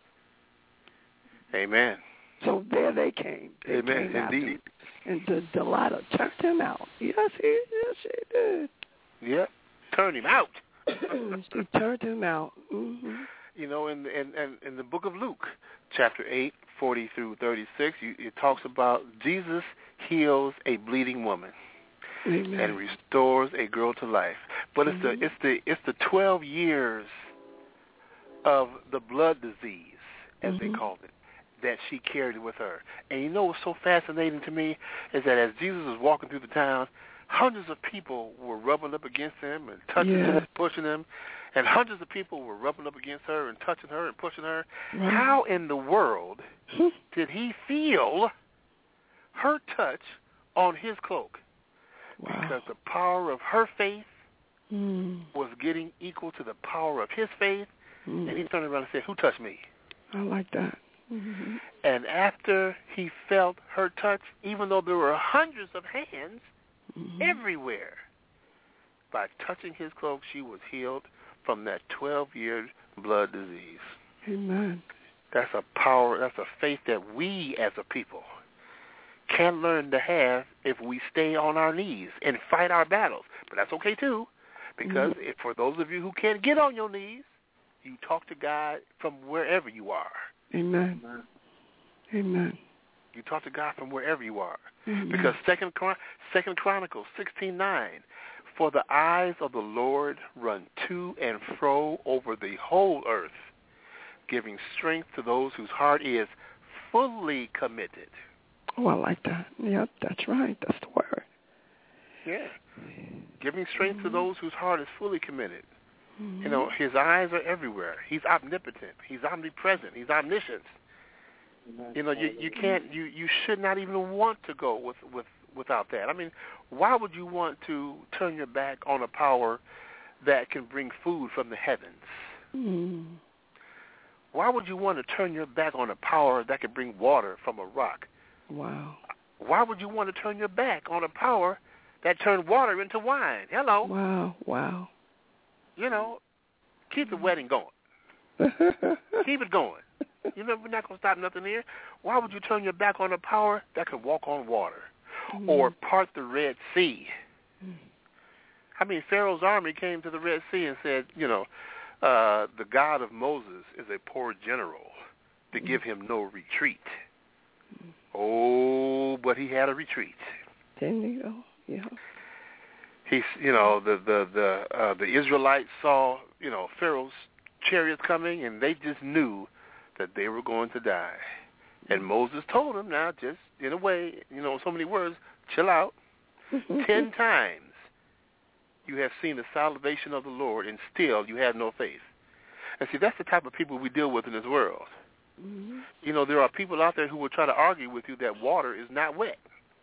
Amen. So there they came. They Amen. came after Indeed. him. And the Delilah turned him out. Yes, he, yes, she did. Yep. Turn him out. She turned him out. Mm-hmm. You know, in, in in in the book of Luke, chapter eight, forty through thirty-six, you, it talks about Jesus heals a bleeding woman. Amen. And restores a girl to life. But it's Mm-hmm. the it's the it's the twelve years of the blood disease, as Mm-hmm. they called it, that she carried with her. And you know what's so fascinating to me is that as Jesus was walking through the town, hundreds of people were rubbing up against him and touching Yeah. him and pushing him, and hundreds of people were rubbing up against her and touching her and pushing her. Right. How in the world did he feel her touch on his cloak? Wow. Because the power of her faith Mm. was getting equal to the power of his faith, Mm. and he turned around and said, "Who touched me?" I like that. Mm-hmm. And after he felt her touch, even though there were hundreds of hands Mm-hmm. everywhere, by touching his cloak, she was healed from that twelve-year blood disease. Amen. That's a power, that's a faith that we as a people can learn to have if we stay on our knees and fight our battles. But that's okay, too, because Mm-hmm. if, for those of you who can't get on your knees, you talk to God from wherever you are. Amen. Amen. Amen. You talk to God from wherever you are. Amen. Because Second, Chron- Second Chronicles sixteen nine, for the eyes of the Lord run to and fro over the whole earth, giving strength to those whose heart is fully committed. Oh, I like that. Yep, that's right. That's the word. Yeah. Giving strength to those whose heart is fully committed. Mm-hmm. You know, his eyes are everywhere. He's omnipotent. He's omnipresent. He's omniscient. Amen. You know, you, you can't, you, you should not even want to go with, with without that. I mean, why would you want to turn your back on a power that can bring food from the heavens? Mm. Why would you want to turn your back on a power that can bring water from a rock? Wow. Why would you want to turn your back on a power that turned water into wine? Hello. Wow. Wow. You know, keep the wedding going. Keep it going. You know, we're not going to stop nothing here. Why would you turn your back on a power that can walk on water Mm. or part the Red Sea? Mm. I mean, Pharaoh's army came to the Red Sea and said, you know, uh, the God of Moses is a poor general to give him no retreat. Oh, but he had a retreat. Didn't he? Oh, yeah. He's, you know, the the the uh, the Israelites saw, you know, Pharaoh's chariots coming, and they just knew that they were going to die. And Moses told them, now, just in a way, you know, so many words, chill out. Ten times you have seen the salvation of the Lord, and still you have no faith. And see, that's the type of people we deal with in this world. Mm-hmm. You know, there are people out there who will try to argue with you that water is not wet.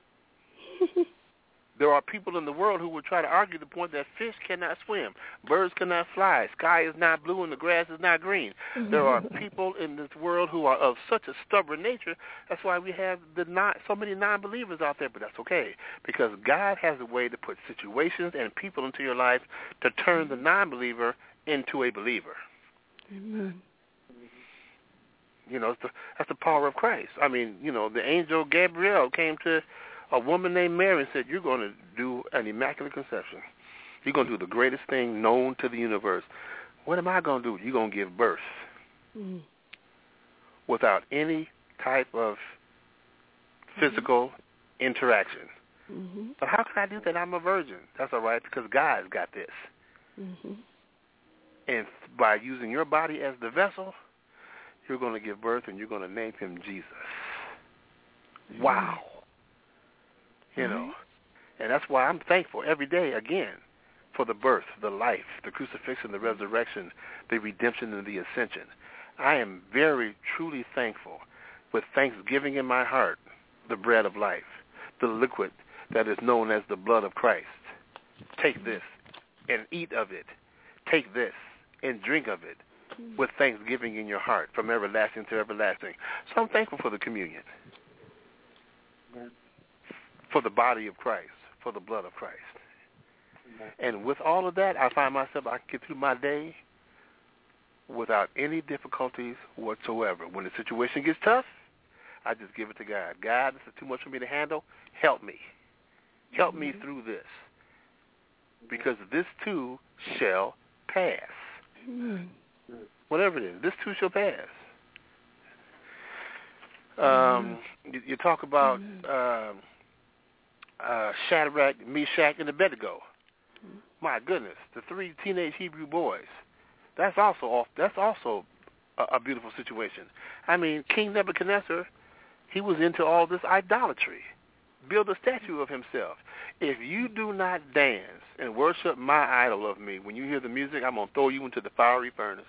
There are people in the world who will try to argue the point that fish cannot swim, birds cannot fly, sky is not blue, and the grass is not green. There are people in this world who are of such a stubborn nature. That's why we have the non, so many non-believers out there, but that's okay, because God has a way to put situations and people into your life to turn the non-believer into a believer. Amen. You know, it's the, that's the power of Christ. I mean, you know, the angel Gabriel came to a woman named Mary and said, you're going to do an immaculate conception. You're going to do the greatest thing known to the universe. What am I going to do? You're going to give birth mm. without any type of physical mm-hmm. interaction. Mm-hmm. But how can I do that? I'm a virgin. That's all right, because God's got this. Mm-hmm. And by using your body as the vessel, you're going to give birth, and you're going to name him Jesus. Wow. You know, and that's why I'm thankful every day, again, for the birth, the life, the crucifixion, the resurrection, the redemption, and the ascension. I am very, truly thankful, with thanksgiving in my heart, the bread of life, the liquid that is known as the blood of Christ. Take this and eat of it. Take this and drink of it with thanksgiving in your heart from everlasting to everlasting. So I'm thankful for the communion. Amen. For the body of Christ, for the blood of Christ. Amen. And with all of that, I find myself, I can get through my day without any difficulties whatsoever. When the situation gets tough, I just give it to God. God, this is too much for me to handle. Help me. Help mm-hmm. me through this. Because this too shall pass. Mm-hmm. Whatever it is, this too shall pass. Um, you, you talk about... Mm-hmm. Um, Uh, Shadrach, Meshach, and Abednego. My goodness, the three teenage Hebrew boys. That's also off. That's also a, a beautiful situation. I mean, King Nebuchadnezzar, he was into all this idolatry. Build a statue of himself. If you do not dance and worship my idol of me, when you hear the music, I'm going to throw you into the fiery furnace.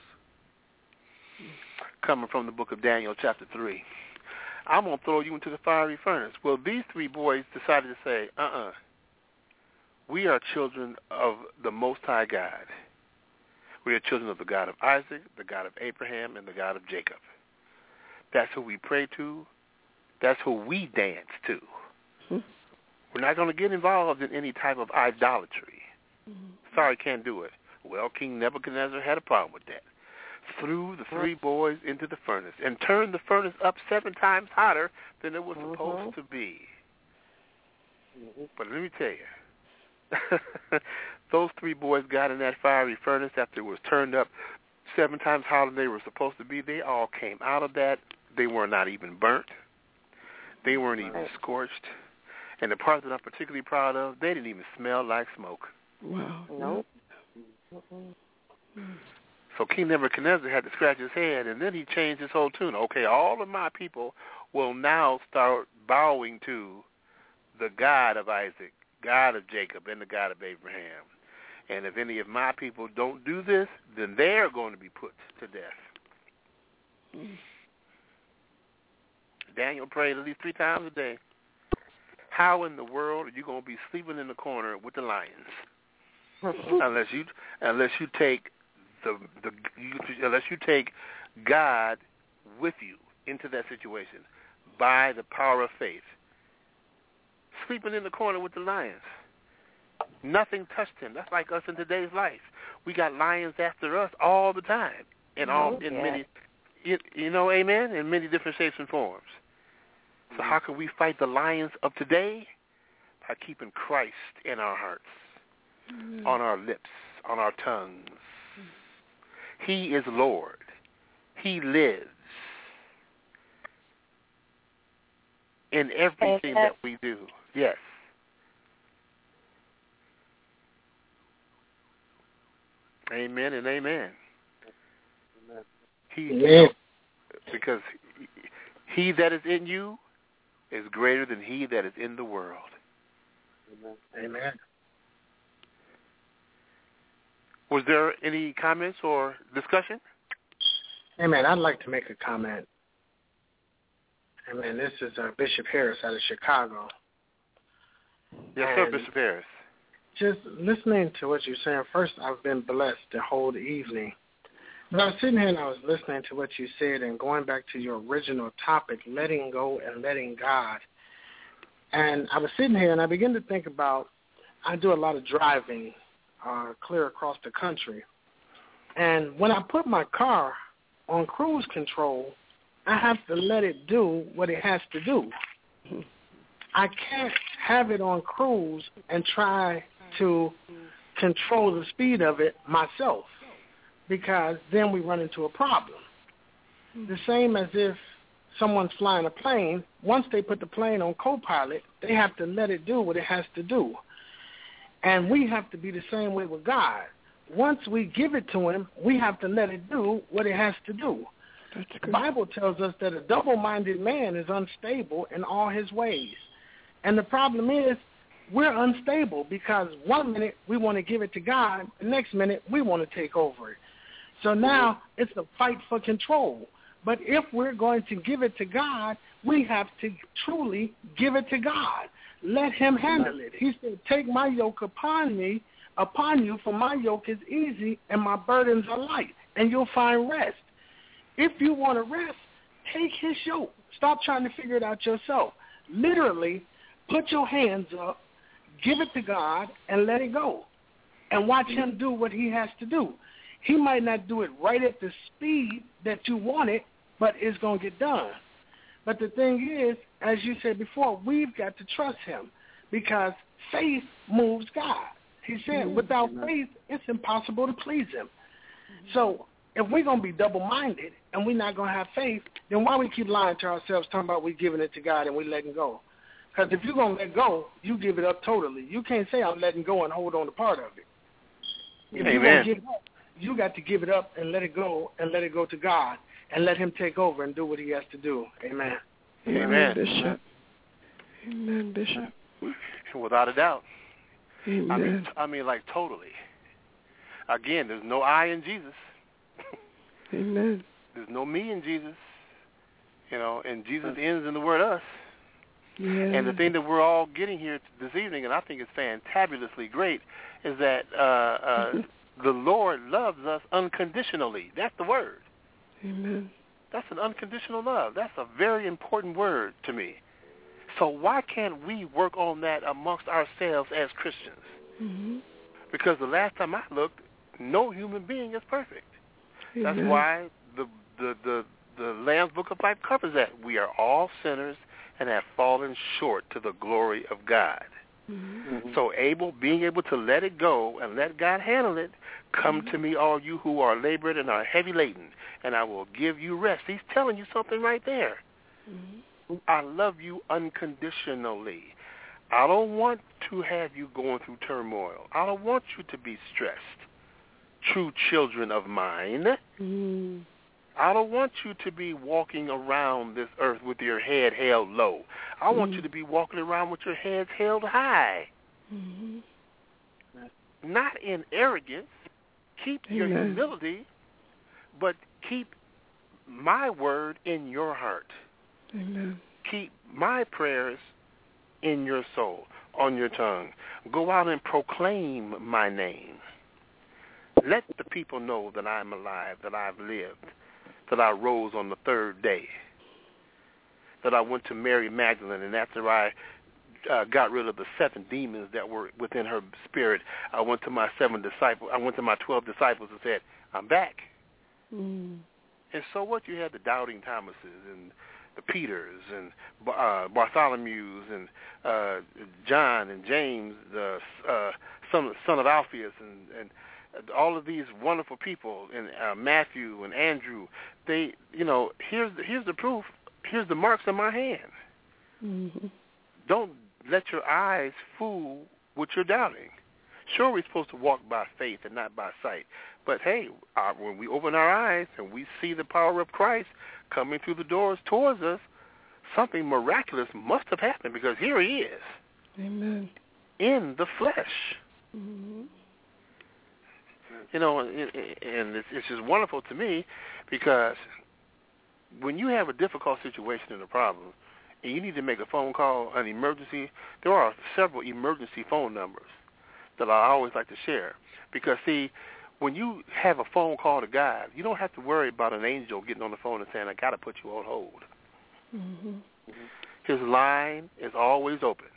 Coming from the book of Daniel, chapter three. I'm going to throw you into the fiery furnace. Well, these three boys decided to say, uh-uh, we are children of the Most High God. We are children of the God of Isaac, the God of Abraham, and the God of Jacob. That's who we pray to. That's who we dance to. Mm-hmm. We're not going to get involved in any type of idolatry. Mm-hmm. Sorry, can't do it. Well, King Nebuchadnezzar had a problem with that. Threw the three boys into the furnace and turned the furnace up seven times hotter than it was supposed mm-hmm. to be. Mm-hmm. But let me tell you, those three boys got in that fiery furnace after it was turned up seven times hotter than they were supposed to be. They all came out of that. They were not even burnt. They weren't even right. scorched. And the part that I'm particularly proud of, they didn't even smell like smoke. Wow. Nope. Mm-hmm. So King Nebuchadnezzar had to scratch his head, and then he changed his whole tune. Okay, all of my people will now start bowing to the God of Isaac, God of Jacob, and the God of Abraham. And if any of my people don't do this, then they're going to be put to death. Mm. Daniel prayed at least three times a day. How in the world are you going to be sleeping in the corner with the lions? unless you unless you take the the you, unless you take God with you into that situation by the power of faith. Sleeping in the corner with the lions. Nothing touched him. That's like us in today's life. We got lions after us all the time, in all in yeah. many, you, you know, amen, in many different shapes and forms. So how can we fight the lions of today? By keeping Christ in our hearts. Mm-hmm. on our lips, on our tongues. He is Lord. He lives in everything that we do. Yes. Amen and amen. He, amen. Because he that is in you is greater than he that is in the world. Amen. Was there any comments or discussion? Amen. I'd like to make a comment. Amen. This is uh, Bishop Harris out of Chicago. Yes, and sir, Bishop Harris. Just listening to what you're saying, first, I've been blessed the whole evening. But I was sitting here and I was listening to what you said and going back to your original topic, letting go and letting God. And I was sitting here and I began to think about, I do a lot of driving uh, clear across the country. And when I put my car on cruise control, I have to let it do what it has to do. I can't have it on cruise and try to control the speed of it myself, because then we run into a problem. The same as if someone's flying a plane, once they put the plane on co-pilot, they have to let it do what it has to do. And we have to be the same way with God. Once we give it to him, we have to let it do what it has to do. The Bible tells us that a double-minded man is unstable in all his ways. And the problem is we're unstable because one minute we want to give it to God, the next minute we want to take over it. So now it's a fight for control. But if we're going to give it to God, we have to truly give it to God. Let him handle it. He said, take my yoke upon me, upon you, for my yoke is easy and my burdens are light, and you'll find rest. If you want to rest, take his yoke. Stop trying to figure it out yourself. Literally, put your hands up, give it to God, and let it go. And watch him do what he has to do. He might not do it right at the speed that you want it, but it's going to get done. But the thing is, as you said before, we've got to trust him because faith moves God. He said, mm-hmm. without faith, it's impossible to please him. Mm-hmm. So if we're going to be double-minded and we're not going to have faith, then why we keep lying to ourselves talking about we're giving it to God and we're letting go? Because if you're going to let go, you give it up totally. You can't say I'm letting go and hold on to part of it. If Amen. you're going to give it up, you got to give it up and let it go and let it go to God and let him take over and do what he has to do. Amen. Amen. Amen, Bishop. Amen, Bishop. Without a doubt. Amen. I mean, I mean, like totally. Again, there's no I in Jesus. Amen. There's no me in Jesus. You know, and Jesus ends in the word us. Yeah. And the thing that we're all getting here this evening, and I think it's fantabulously great, is that uh, uh, the Lord loves us unconditionally. That's the word. Amen. That's an unconditional love. That's a very important word to me. So why can't we work on that amongst ourselves as Christians? Mm-hmm. Because the last time I looked, no human being is perfect. Amen. That's why the, the, the, the Lamb's Book of Life covers that. We are all sinners and have fallen short to the glory of God. Mm-hmm. So able, being able to let it go and let God handle it, come mm-hmm. to me, all you who are labored and are heavy laden, and I will give you rest. He's telling you something right there. Mm-hmm. I love you unconditionally. I don't want to have you going through turmoil. I don't want you to be stressed. True children of mine. Mm-hmm. I don't want you to be walking around this earth with your head held low. I want mm-hmm. you to be walking around with your heads held high. Mm-hmm. Not in arrogance. Keep Amen. Your humility, but keep my word in your heart. Amen. Keep my prayers in your soul, on your tongue. Go out and proclaim my name. Let the people know that I'm alive, that I've lived, that I rose on the third day, that I went to Mary Magdalene, and after I uh, got rid of the seven demons that were within her spirit, I went to my seven disciples. I went to my twelve disciples and said, "I'm back." Mm. And so what? You had the doubting Thomases and the Peters and uh, Bartholomew's and uh, John and James, the uh, son, son of Alphaeus, and, and all of these wonderful people, and uh, Matthew and Andrew. They, you know, here's the, here's the proof. Here's the marks on my hand. Mm-hmm. Don't let your eyes fool what you're doubting. Sure, we're supposed to walk by faith and not by sight. But, hey, uh, when we open our eyes and we see the power of Christ coming through the doors towards us, something miraculous must have happened, because here he is. Amen. In the flesh. Mm-hmm. You know, and it's, it's just wonderful to me, because when you have a difficult situation and a problem, and you need to make a phone call, an emergency, there are several emergency phone numbers that I always like to share. Because, see, when you have a phone call to God, you don't have to worry about an angel getting on the phone and saying, I got to put you on hold. Mm-hmm. His line is always open.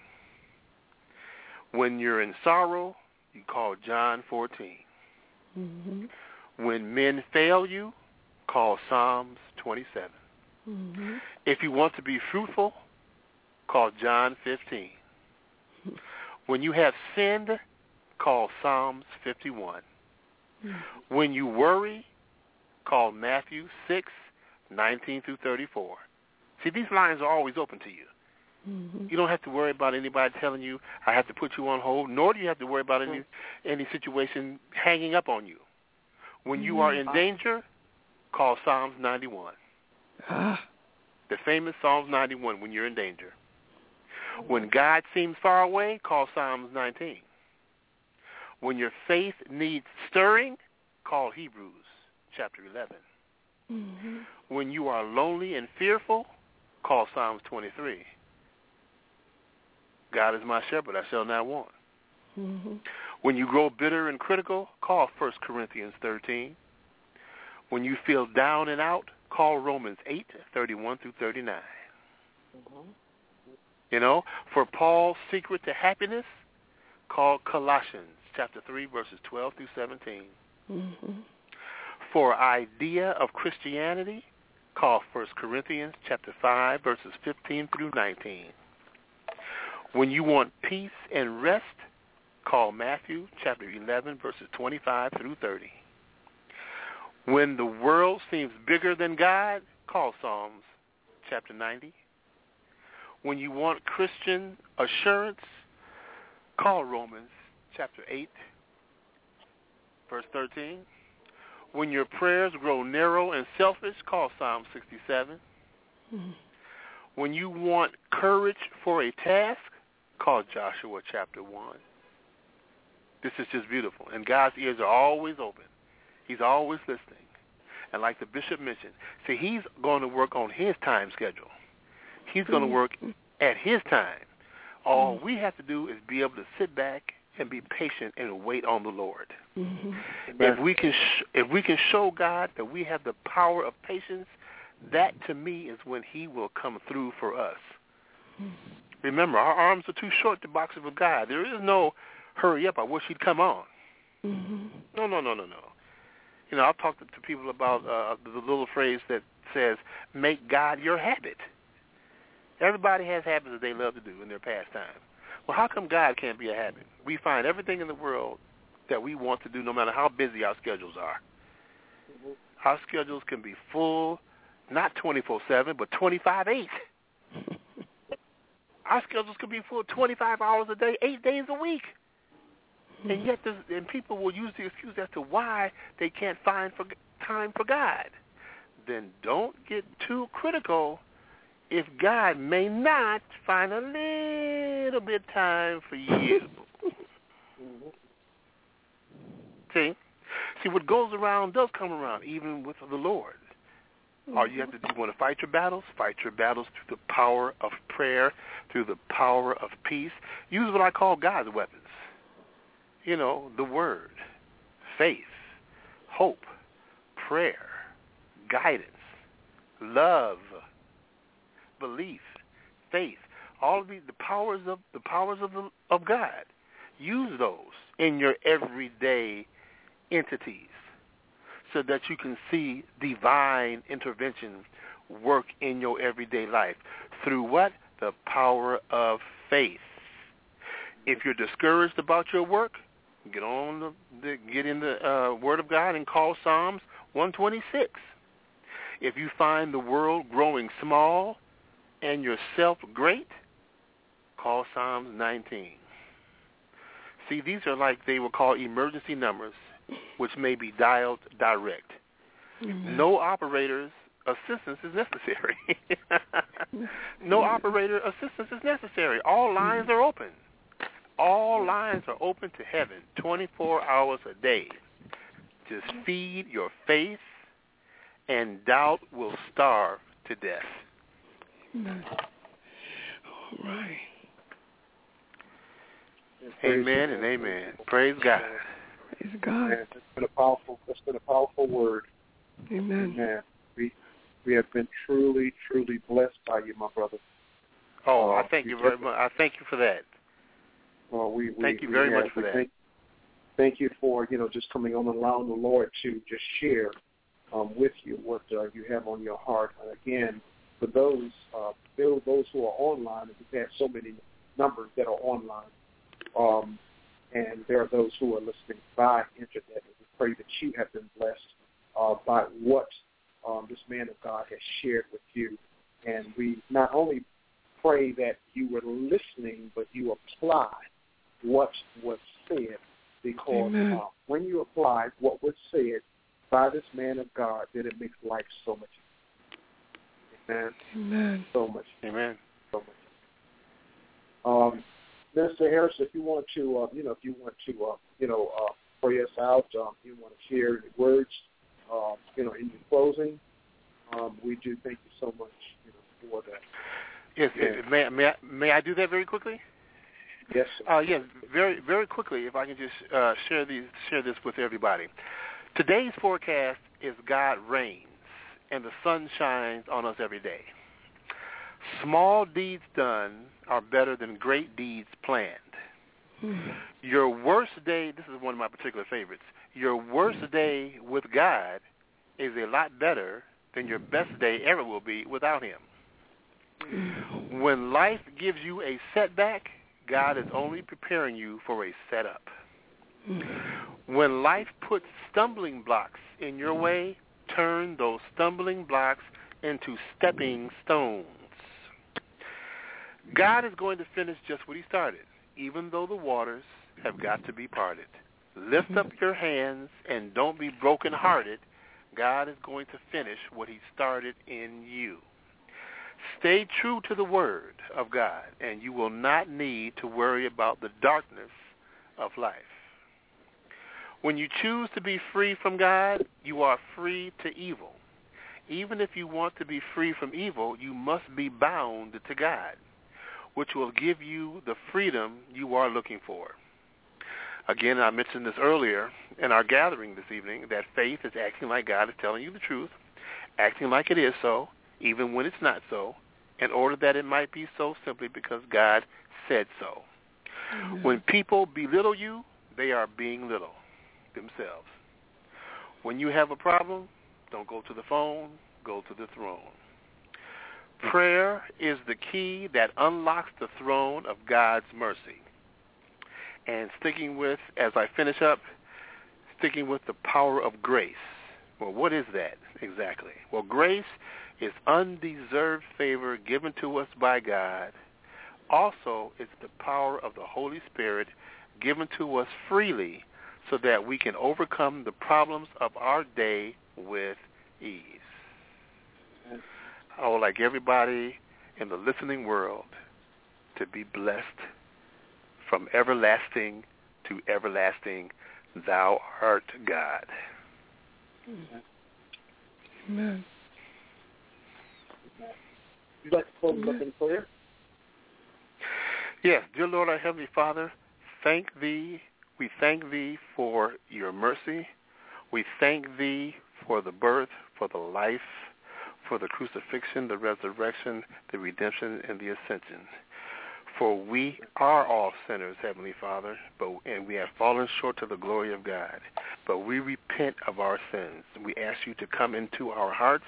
When you're in sorrow, you call John fourteen. Mm-hmm. When men fail you, call Psalms twenty-seven. Mm-hmm. If you want to be fruitful, call John fifteen. When you have sinned, call Psalms fifty-one. Mm-hmm. When you worry, call Matthew six, nineteen through thirty-four. See, these lines are always open to you. Mm-hmm. You don't have to worry about anybody telling you, I have to put you on hold, nor do you have to worry about any any situation hanging up on you. When you are in danger, call Psalms ninety-one. Ah. The famous Psalms ninety-one, when you're in danger. When God seems far away, call Psalms nineteen. When your faith needs stirring, call Hebrews chapter eleven. Mm-hmm. When you are lonely and fearful, call Psalms twenty-three. God is my shepherd, I shall not want. Mm-hmm. When you grow bitter and critical, call First Corinthians thirteen. When you feel down and out, call Romans eight, thirty-one through thirty-nine. Mm-hmm. You know, for Paul's secret to happiness, call Colossians chapter three, verses twelve through seventeen. Mm-hmm. For idea of Christianity, call First Corinthians chapter five, verses fifteen through nineteen. When you want peace and rest, call Matthew chapter eleven, verses twenty-five through thirty. When the world seems bigger than God, call Psalms chapter ninety. When you want Christian assurance, call Romans chapter eight, verse thirteen. When your prayers grow narrow and selfish, call Psalm sixty-seven. Mm-hmm. When you want courage for a task, call Joshua chapter one. This is just beautiful. And God's ears are always open. He's always listening. And like the bishop mentioned, see, he's going to work on his time schedule. He's going to work at his time. All mm-hmm. we have to do is be able to sit back and be patient and wait on the Lord. Mm-hmm. If we can, sh- if we can show God that we have the power of patience, that to me is when He will come through for us. Mm-hmm. Remember, our arms are too short to box with God. There is no hurry up. I wish He'd come on. Mm-hmm. No, no, no, no, no. You know, I've talked to, to people about uh, the little phrase that says, "Make God your habit." Everybody has habits that they love to do in their pastime. Well, how come God can't be a habit? We find everything in the world that we want to do, no matter how busy our schedules are. Mm-hmm. Our schedules can be full, not twenty-four seven, but twenty-five eight. Our schedules can be full twenty-five hours a day, eight days a week. Mm-hmm. And yet, and people will use the excuse as to why they can't find for, time for God. Then don't get too critical if God may not find a little bit of time for you. Mm-hmm. See? See, what goes around does come around, even with the Lord. Mm-hmm. All you have to do, you want to fight your battles? Fight your battles through the power of prayer, through the power of peace. Use what I call God's weapons. You know, the Word, faith, hope, prayer, guidance, love, belief, faith, all of these, the powers of the powers of the, of God. Use those in your everyday entities so that you can see divine intervention work in your everyday life. Through what? The power of faith. If you're discouraged about your work, get on the, the get in the uh, Word of God and call Psalms one twenty-six. If you find the world growing small and yourself great, call Psalms nineteen. See, these are like they were called emergency numbers, which may be dialed direct. Mm-hmm. No operator's assistance is necessary. No operator assistance is necessary. All lines are open. All lines are open to heaven twenty-four hours a day. Just feed your faith, and doubt will starve to death. Amen. All right. Amen and amen. Praise God. Praise God. It's been a powerful. It's been a powerful word. Amen. Amen. We we have been truly, truly blessed by you, my brother. Oh, uh, I thank you very much. I thank you for that. Well, we, we thank you we very have, much for that. Thank, thank you for you know just coming on and allowing the Lord to just share um, with you what uh, you have on your heart. And again, for those uh, those who are online, and we've had so many numbers that are online. Um, and there are those who are listening by internet, and we pray that you have been blessed uh, by what um, this man of God has shared with you. And we not only pray that you were listening, but you apply what was said, because uh, when you apply what was said by this man of God, then it makes life so much easier. Amen. Amen. So much. Amen. So much. Um, Mister Harris, if you want to, uh, you know, if you want to, uh, you know, uh, pray us out, um, you want to share any words, uh, you know, in your closing, um, we do thank you so much, you know, for that. Yes, yeah. may, may, I, may I do that very quickly? Yes, sir. Uh, yes, very, very quickly, if I can just uh, share these, share this with everybody. Today's forecast is God reigns, and the sun shines on us every day. Small deeds done are better than great deeds planned. Mm-hmm. Your worst day, this is one of my particular favorites, your worst day with God is a lot better than your best day ever will be without him. Mm-hmm. When life gives you a setback, God is only preparing you for a setup. Mm-hmm. When life puts stumbling blocks in your way, turn those stumbling blocks into stepping stones. God is going to finish just what he started, even though the waters have got to be parted. Lift up your hands and don't be brokenhearted. God is going to finish what he started in you. Stay true to the word of God, and you will not need to worry about the darkness of life. When you choose to be free from God, you are free to evil. Even if you want to be free from evil, you must be bound to God, which will give you the freedom you are looking for. Again, I mentioned this earlier in our gathering this evening, that faith is acting like God is telling you the truth, acting like it is so, even when it's not so, in order that it might be so simply because God said so. Mm-hmm. When people belittle you, they are being little themselves. When you have a problem, don't go to the phone, go to the throne. Prayer is the key that unlocks the throne of God's mercy. And sticking with, as I finish up, sticking with the power of grace. Well, what is that exactly? Well, grace is undeserved favor given to us by God. Also, it's the power of the Holy Spirit given to us freely so that we can overcome the problems of our day with ease. I would like everybody in the listening world to be blessed from everlasting to everlasting. Thou art God. Amen. Would you like to close up in prayer? Yes, dear Lord, our Heavenly Father, thank Thee. We thank Thee for Your mercy. We thank Thee for the birth, for the life, for the crucifixion, the resurrection, the redemption, and the ascension. For we are all sinners, Heavenly Father, but and we have fallen short to the glory of God. But we repent of our sins. We ask you to come into our hearts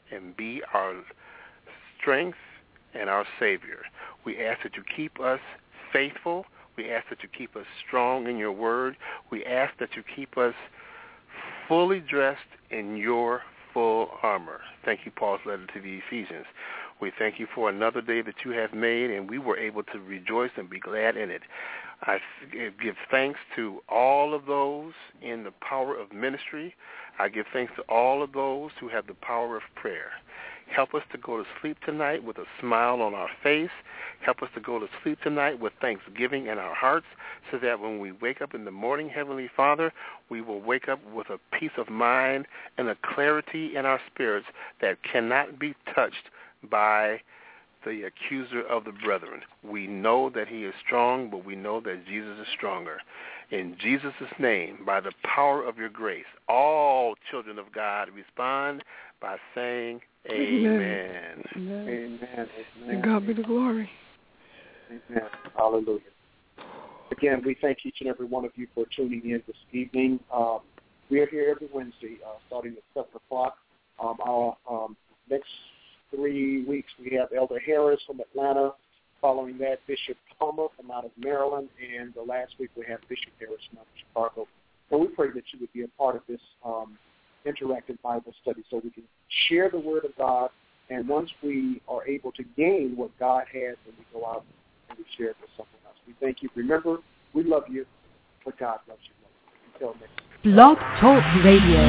and be our strength and our Savior. We ask that you keep us faithful. We ask that you keep us strong in your word. We ask that you keep us fully dressed in your full armor. Thank you, Paul's letter to the Ephesians. We thank you for another day that you have made, and we were able to rejoice and be glad in it. I give thanks to all of those in the power of ministry. I give thanks to all of those who have the power of prayer. Help us to go to sleep tonight with a smile on our face. Help us to go to sleep tonight with thanksgiving in our hearts, so that when we wake up in the morning, Heavenly Father, we will wake up with a peace of mind and a clarity in our spirits that cannot be touched by the accuser of the brethren. We know that he is strong, but we know that Jesus is stronger. In Jesus' name, by the power of your grace, all children of God respond by saying amen. Amen. Amen. Amen. And God be the glory. Amen. Hallelujah. Again, we thank each and every one of you for tuning in this evening. Um, we are here every Wednesday, uh, starting at seven o'clock. Um, our um, next three weeks, we have Elder Harris from Atlanta. Following that, Bishop Palmer from out of Maryland. And the last week, we have Bishop Harris from out of Chicago. So we pray that you would be a part of this um, interactive Bible study so we can share the Word of God. And once we are able to gain what God has, then we go out and we share it with someone else. We thank you. Remember, we love you, but God loves you more. Until next time. Blog Talk Radio.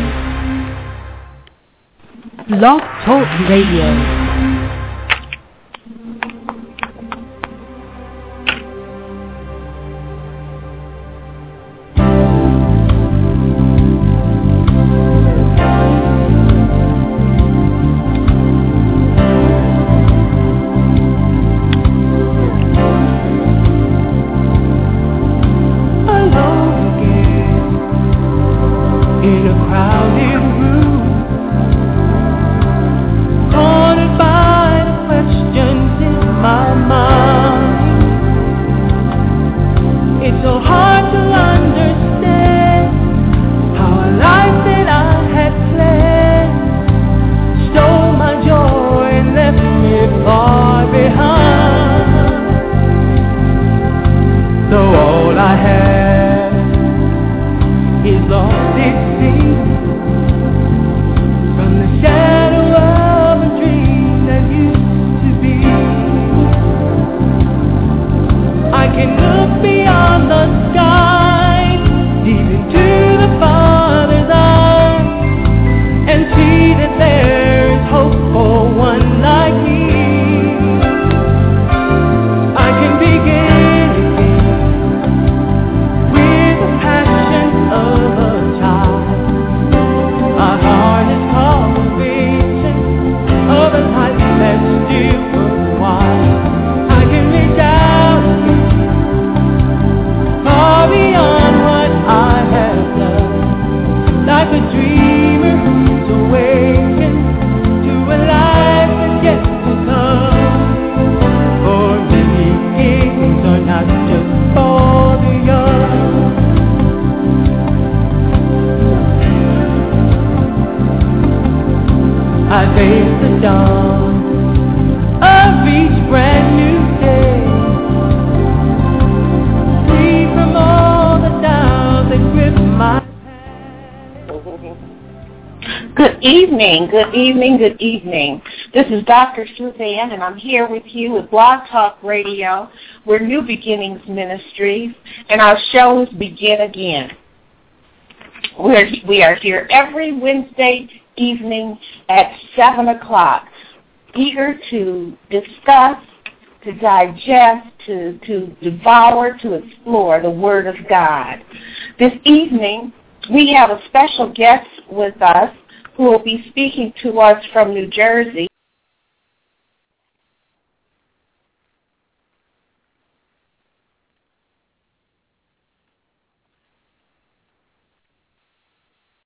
Blog Talk Radio. Good evening, good evening. This is Doctor Suzanne, and I'm here with you with Blog Talk Radio. We're New Beginnings Ministries, and our shows begin again. We're, we are here every Wednesday evening at seven o'clock, eager to discuss, to digest, to, to devour, to explore the Word of God. This evening, we have a special guest with us who will be speaking to us from New Jersey.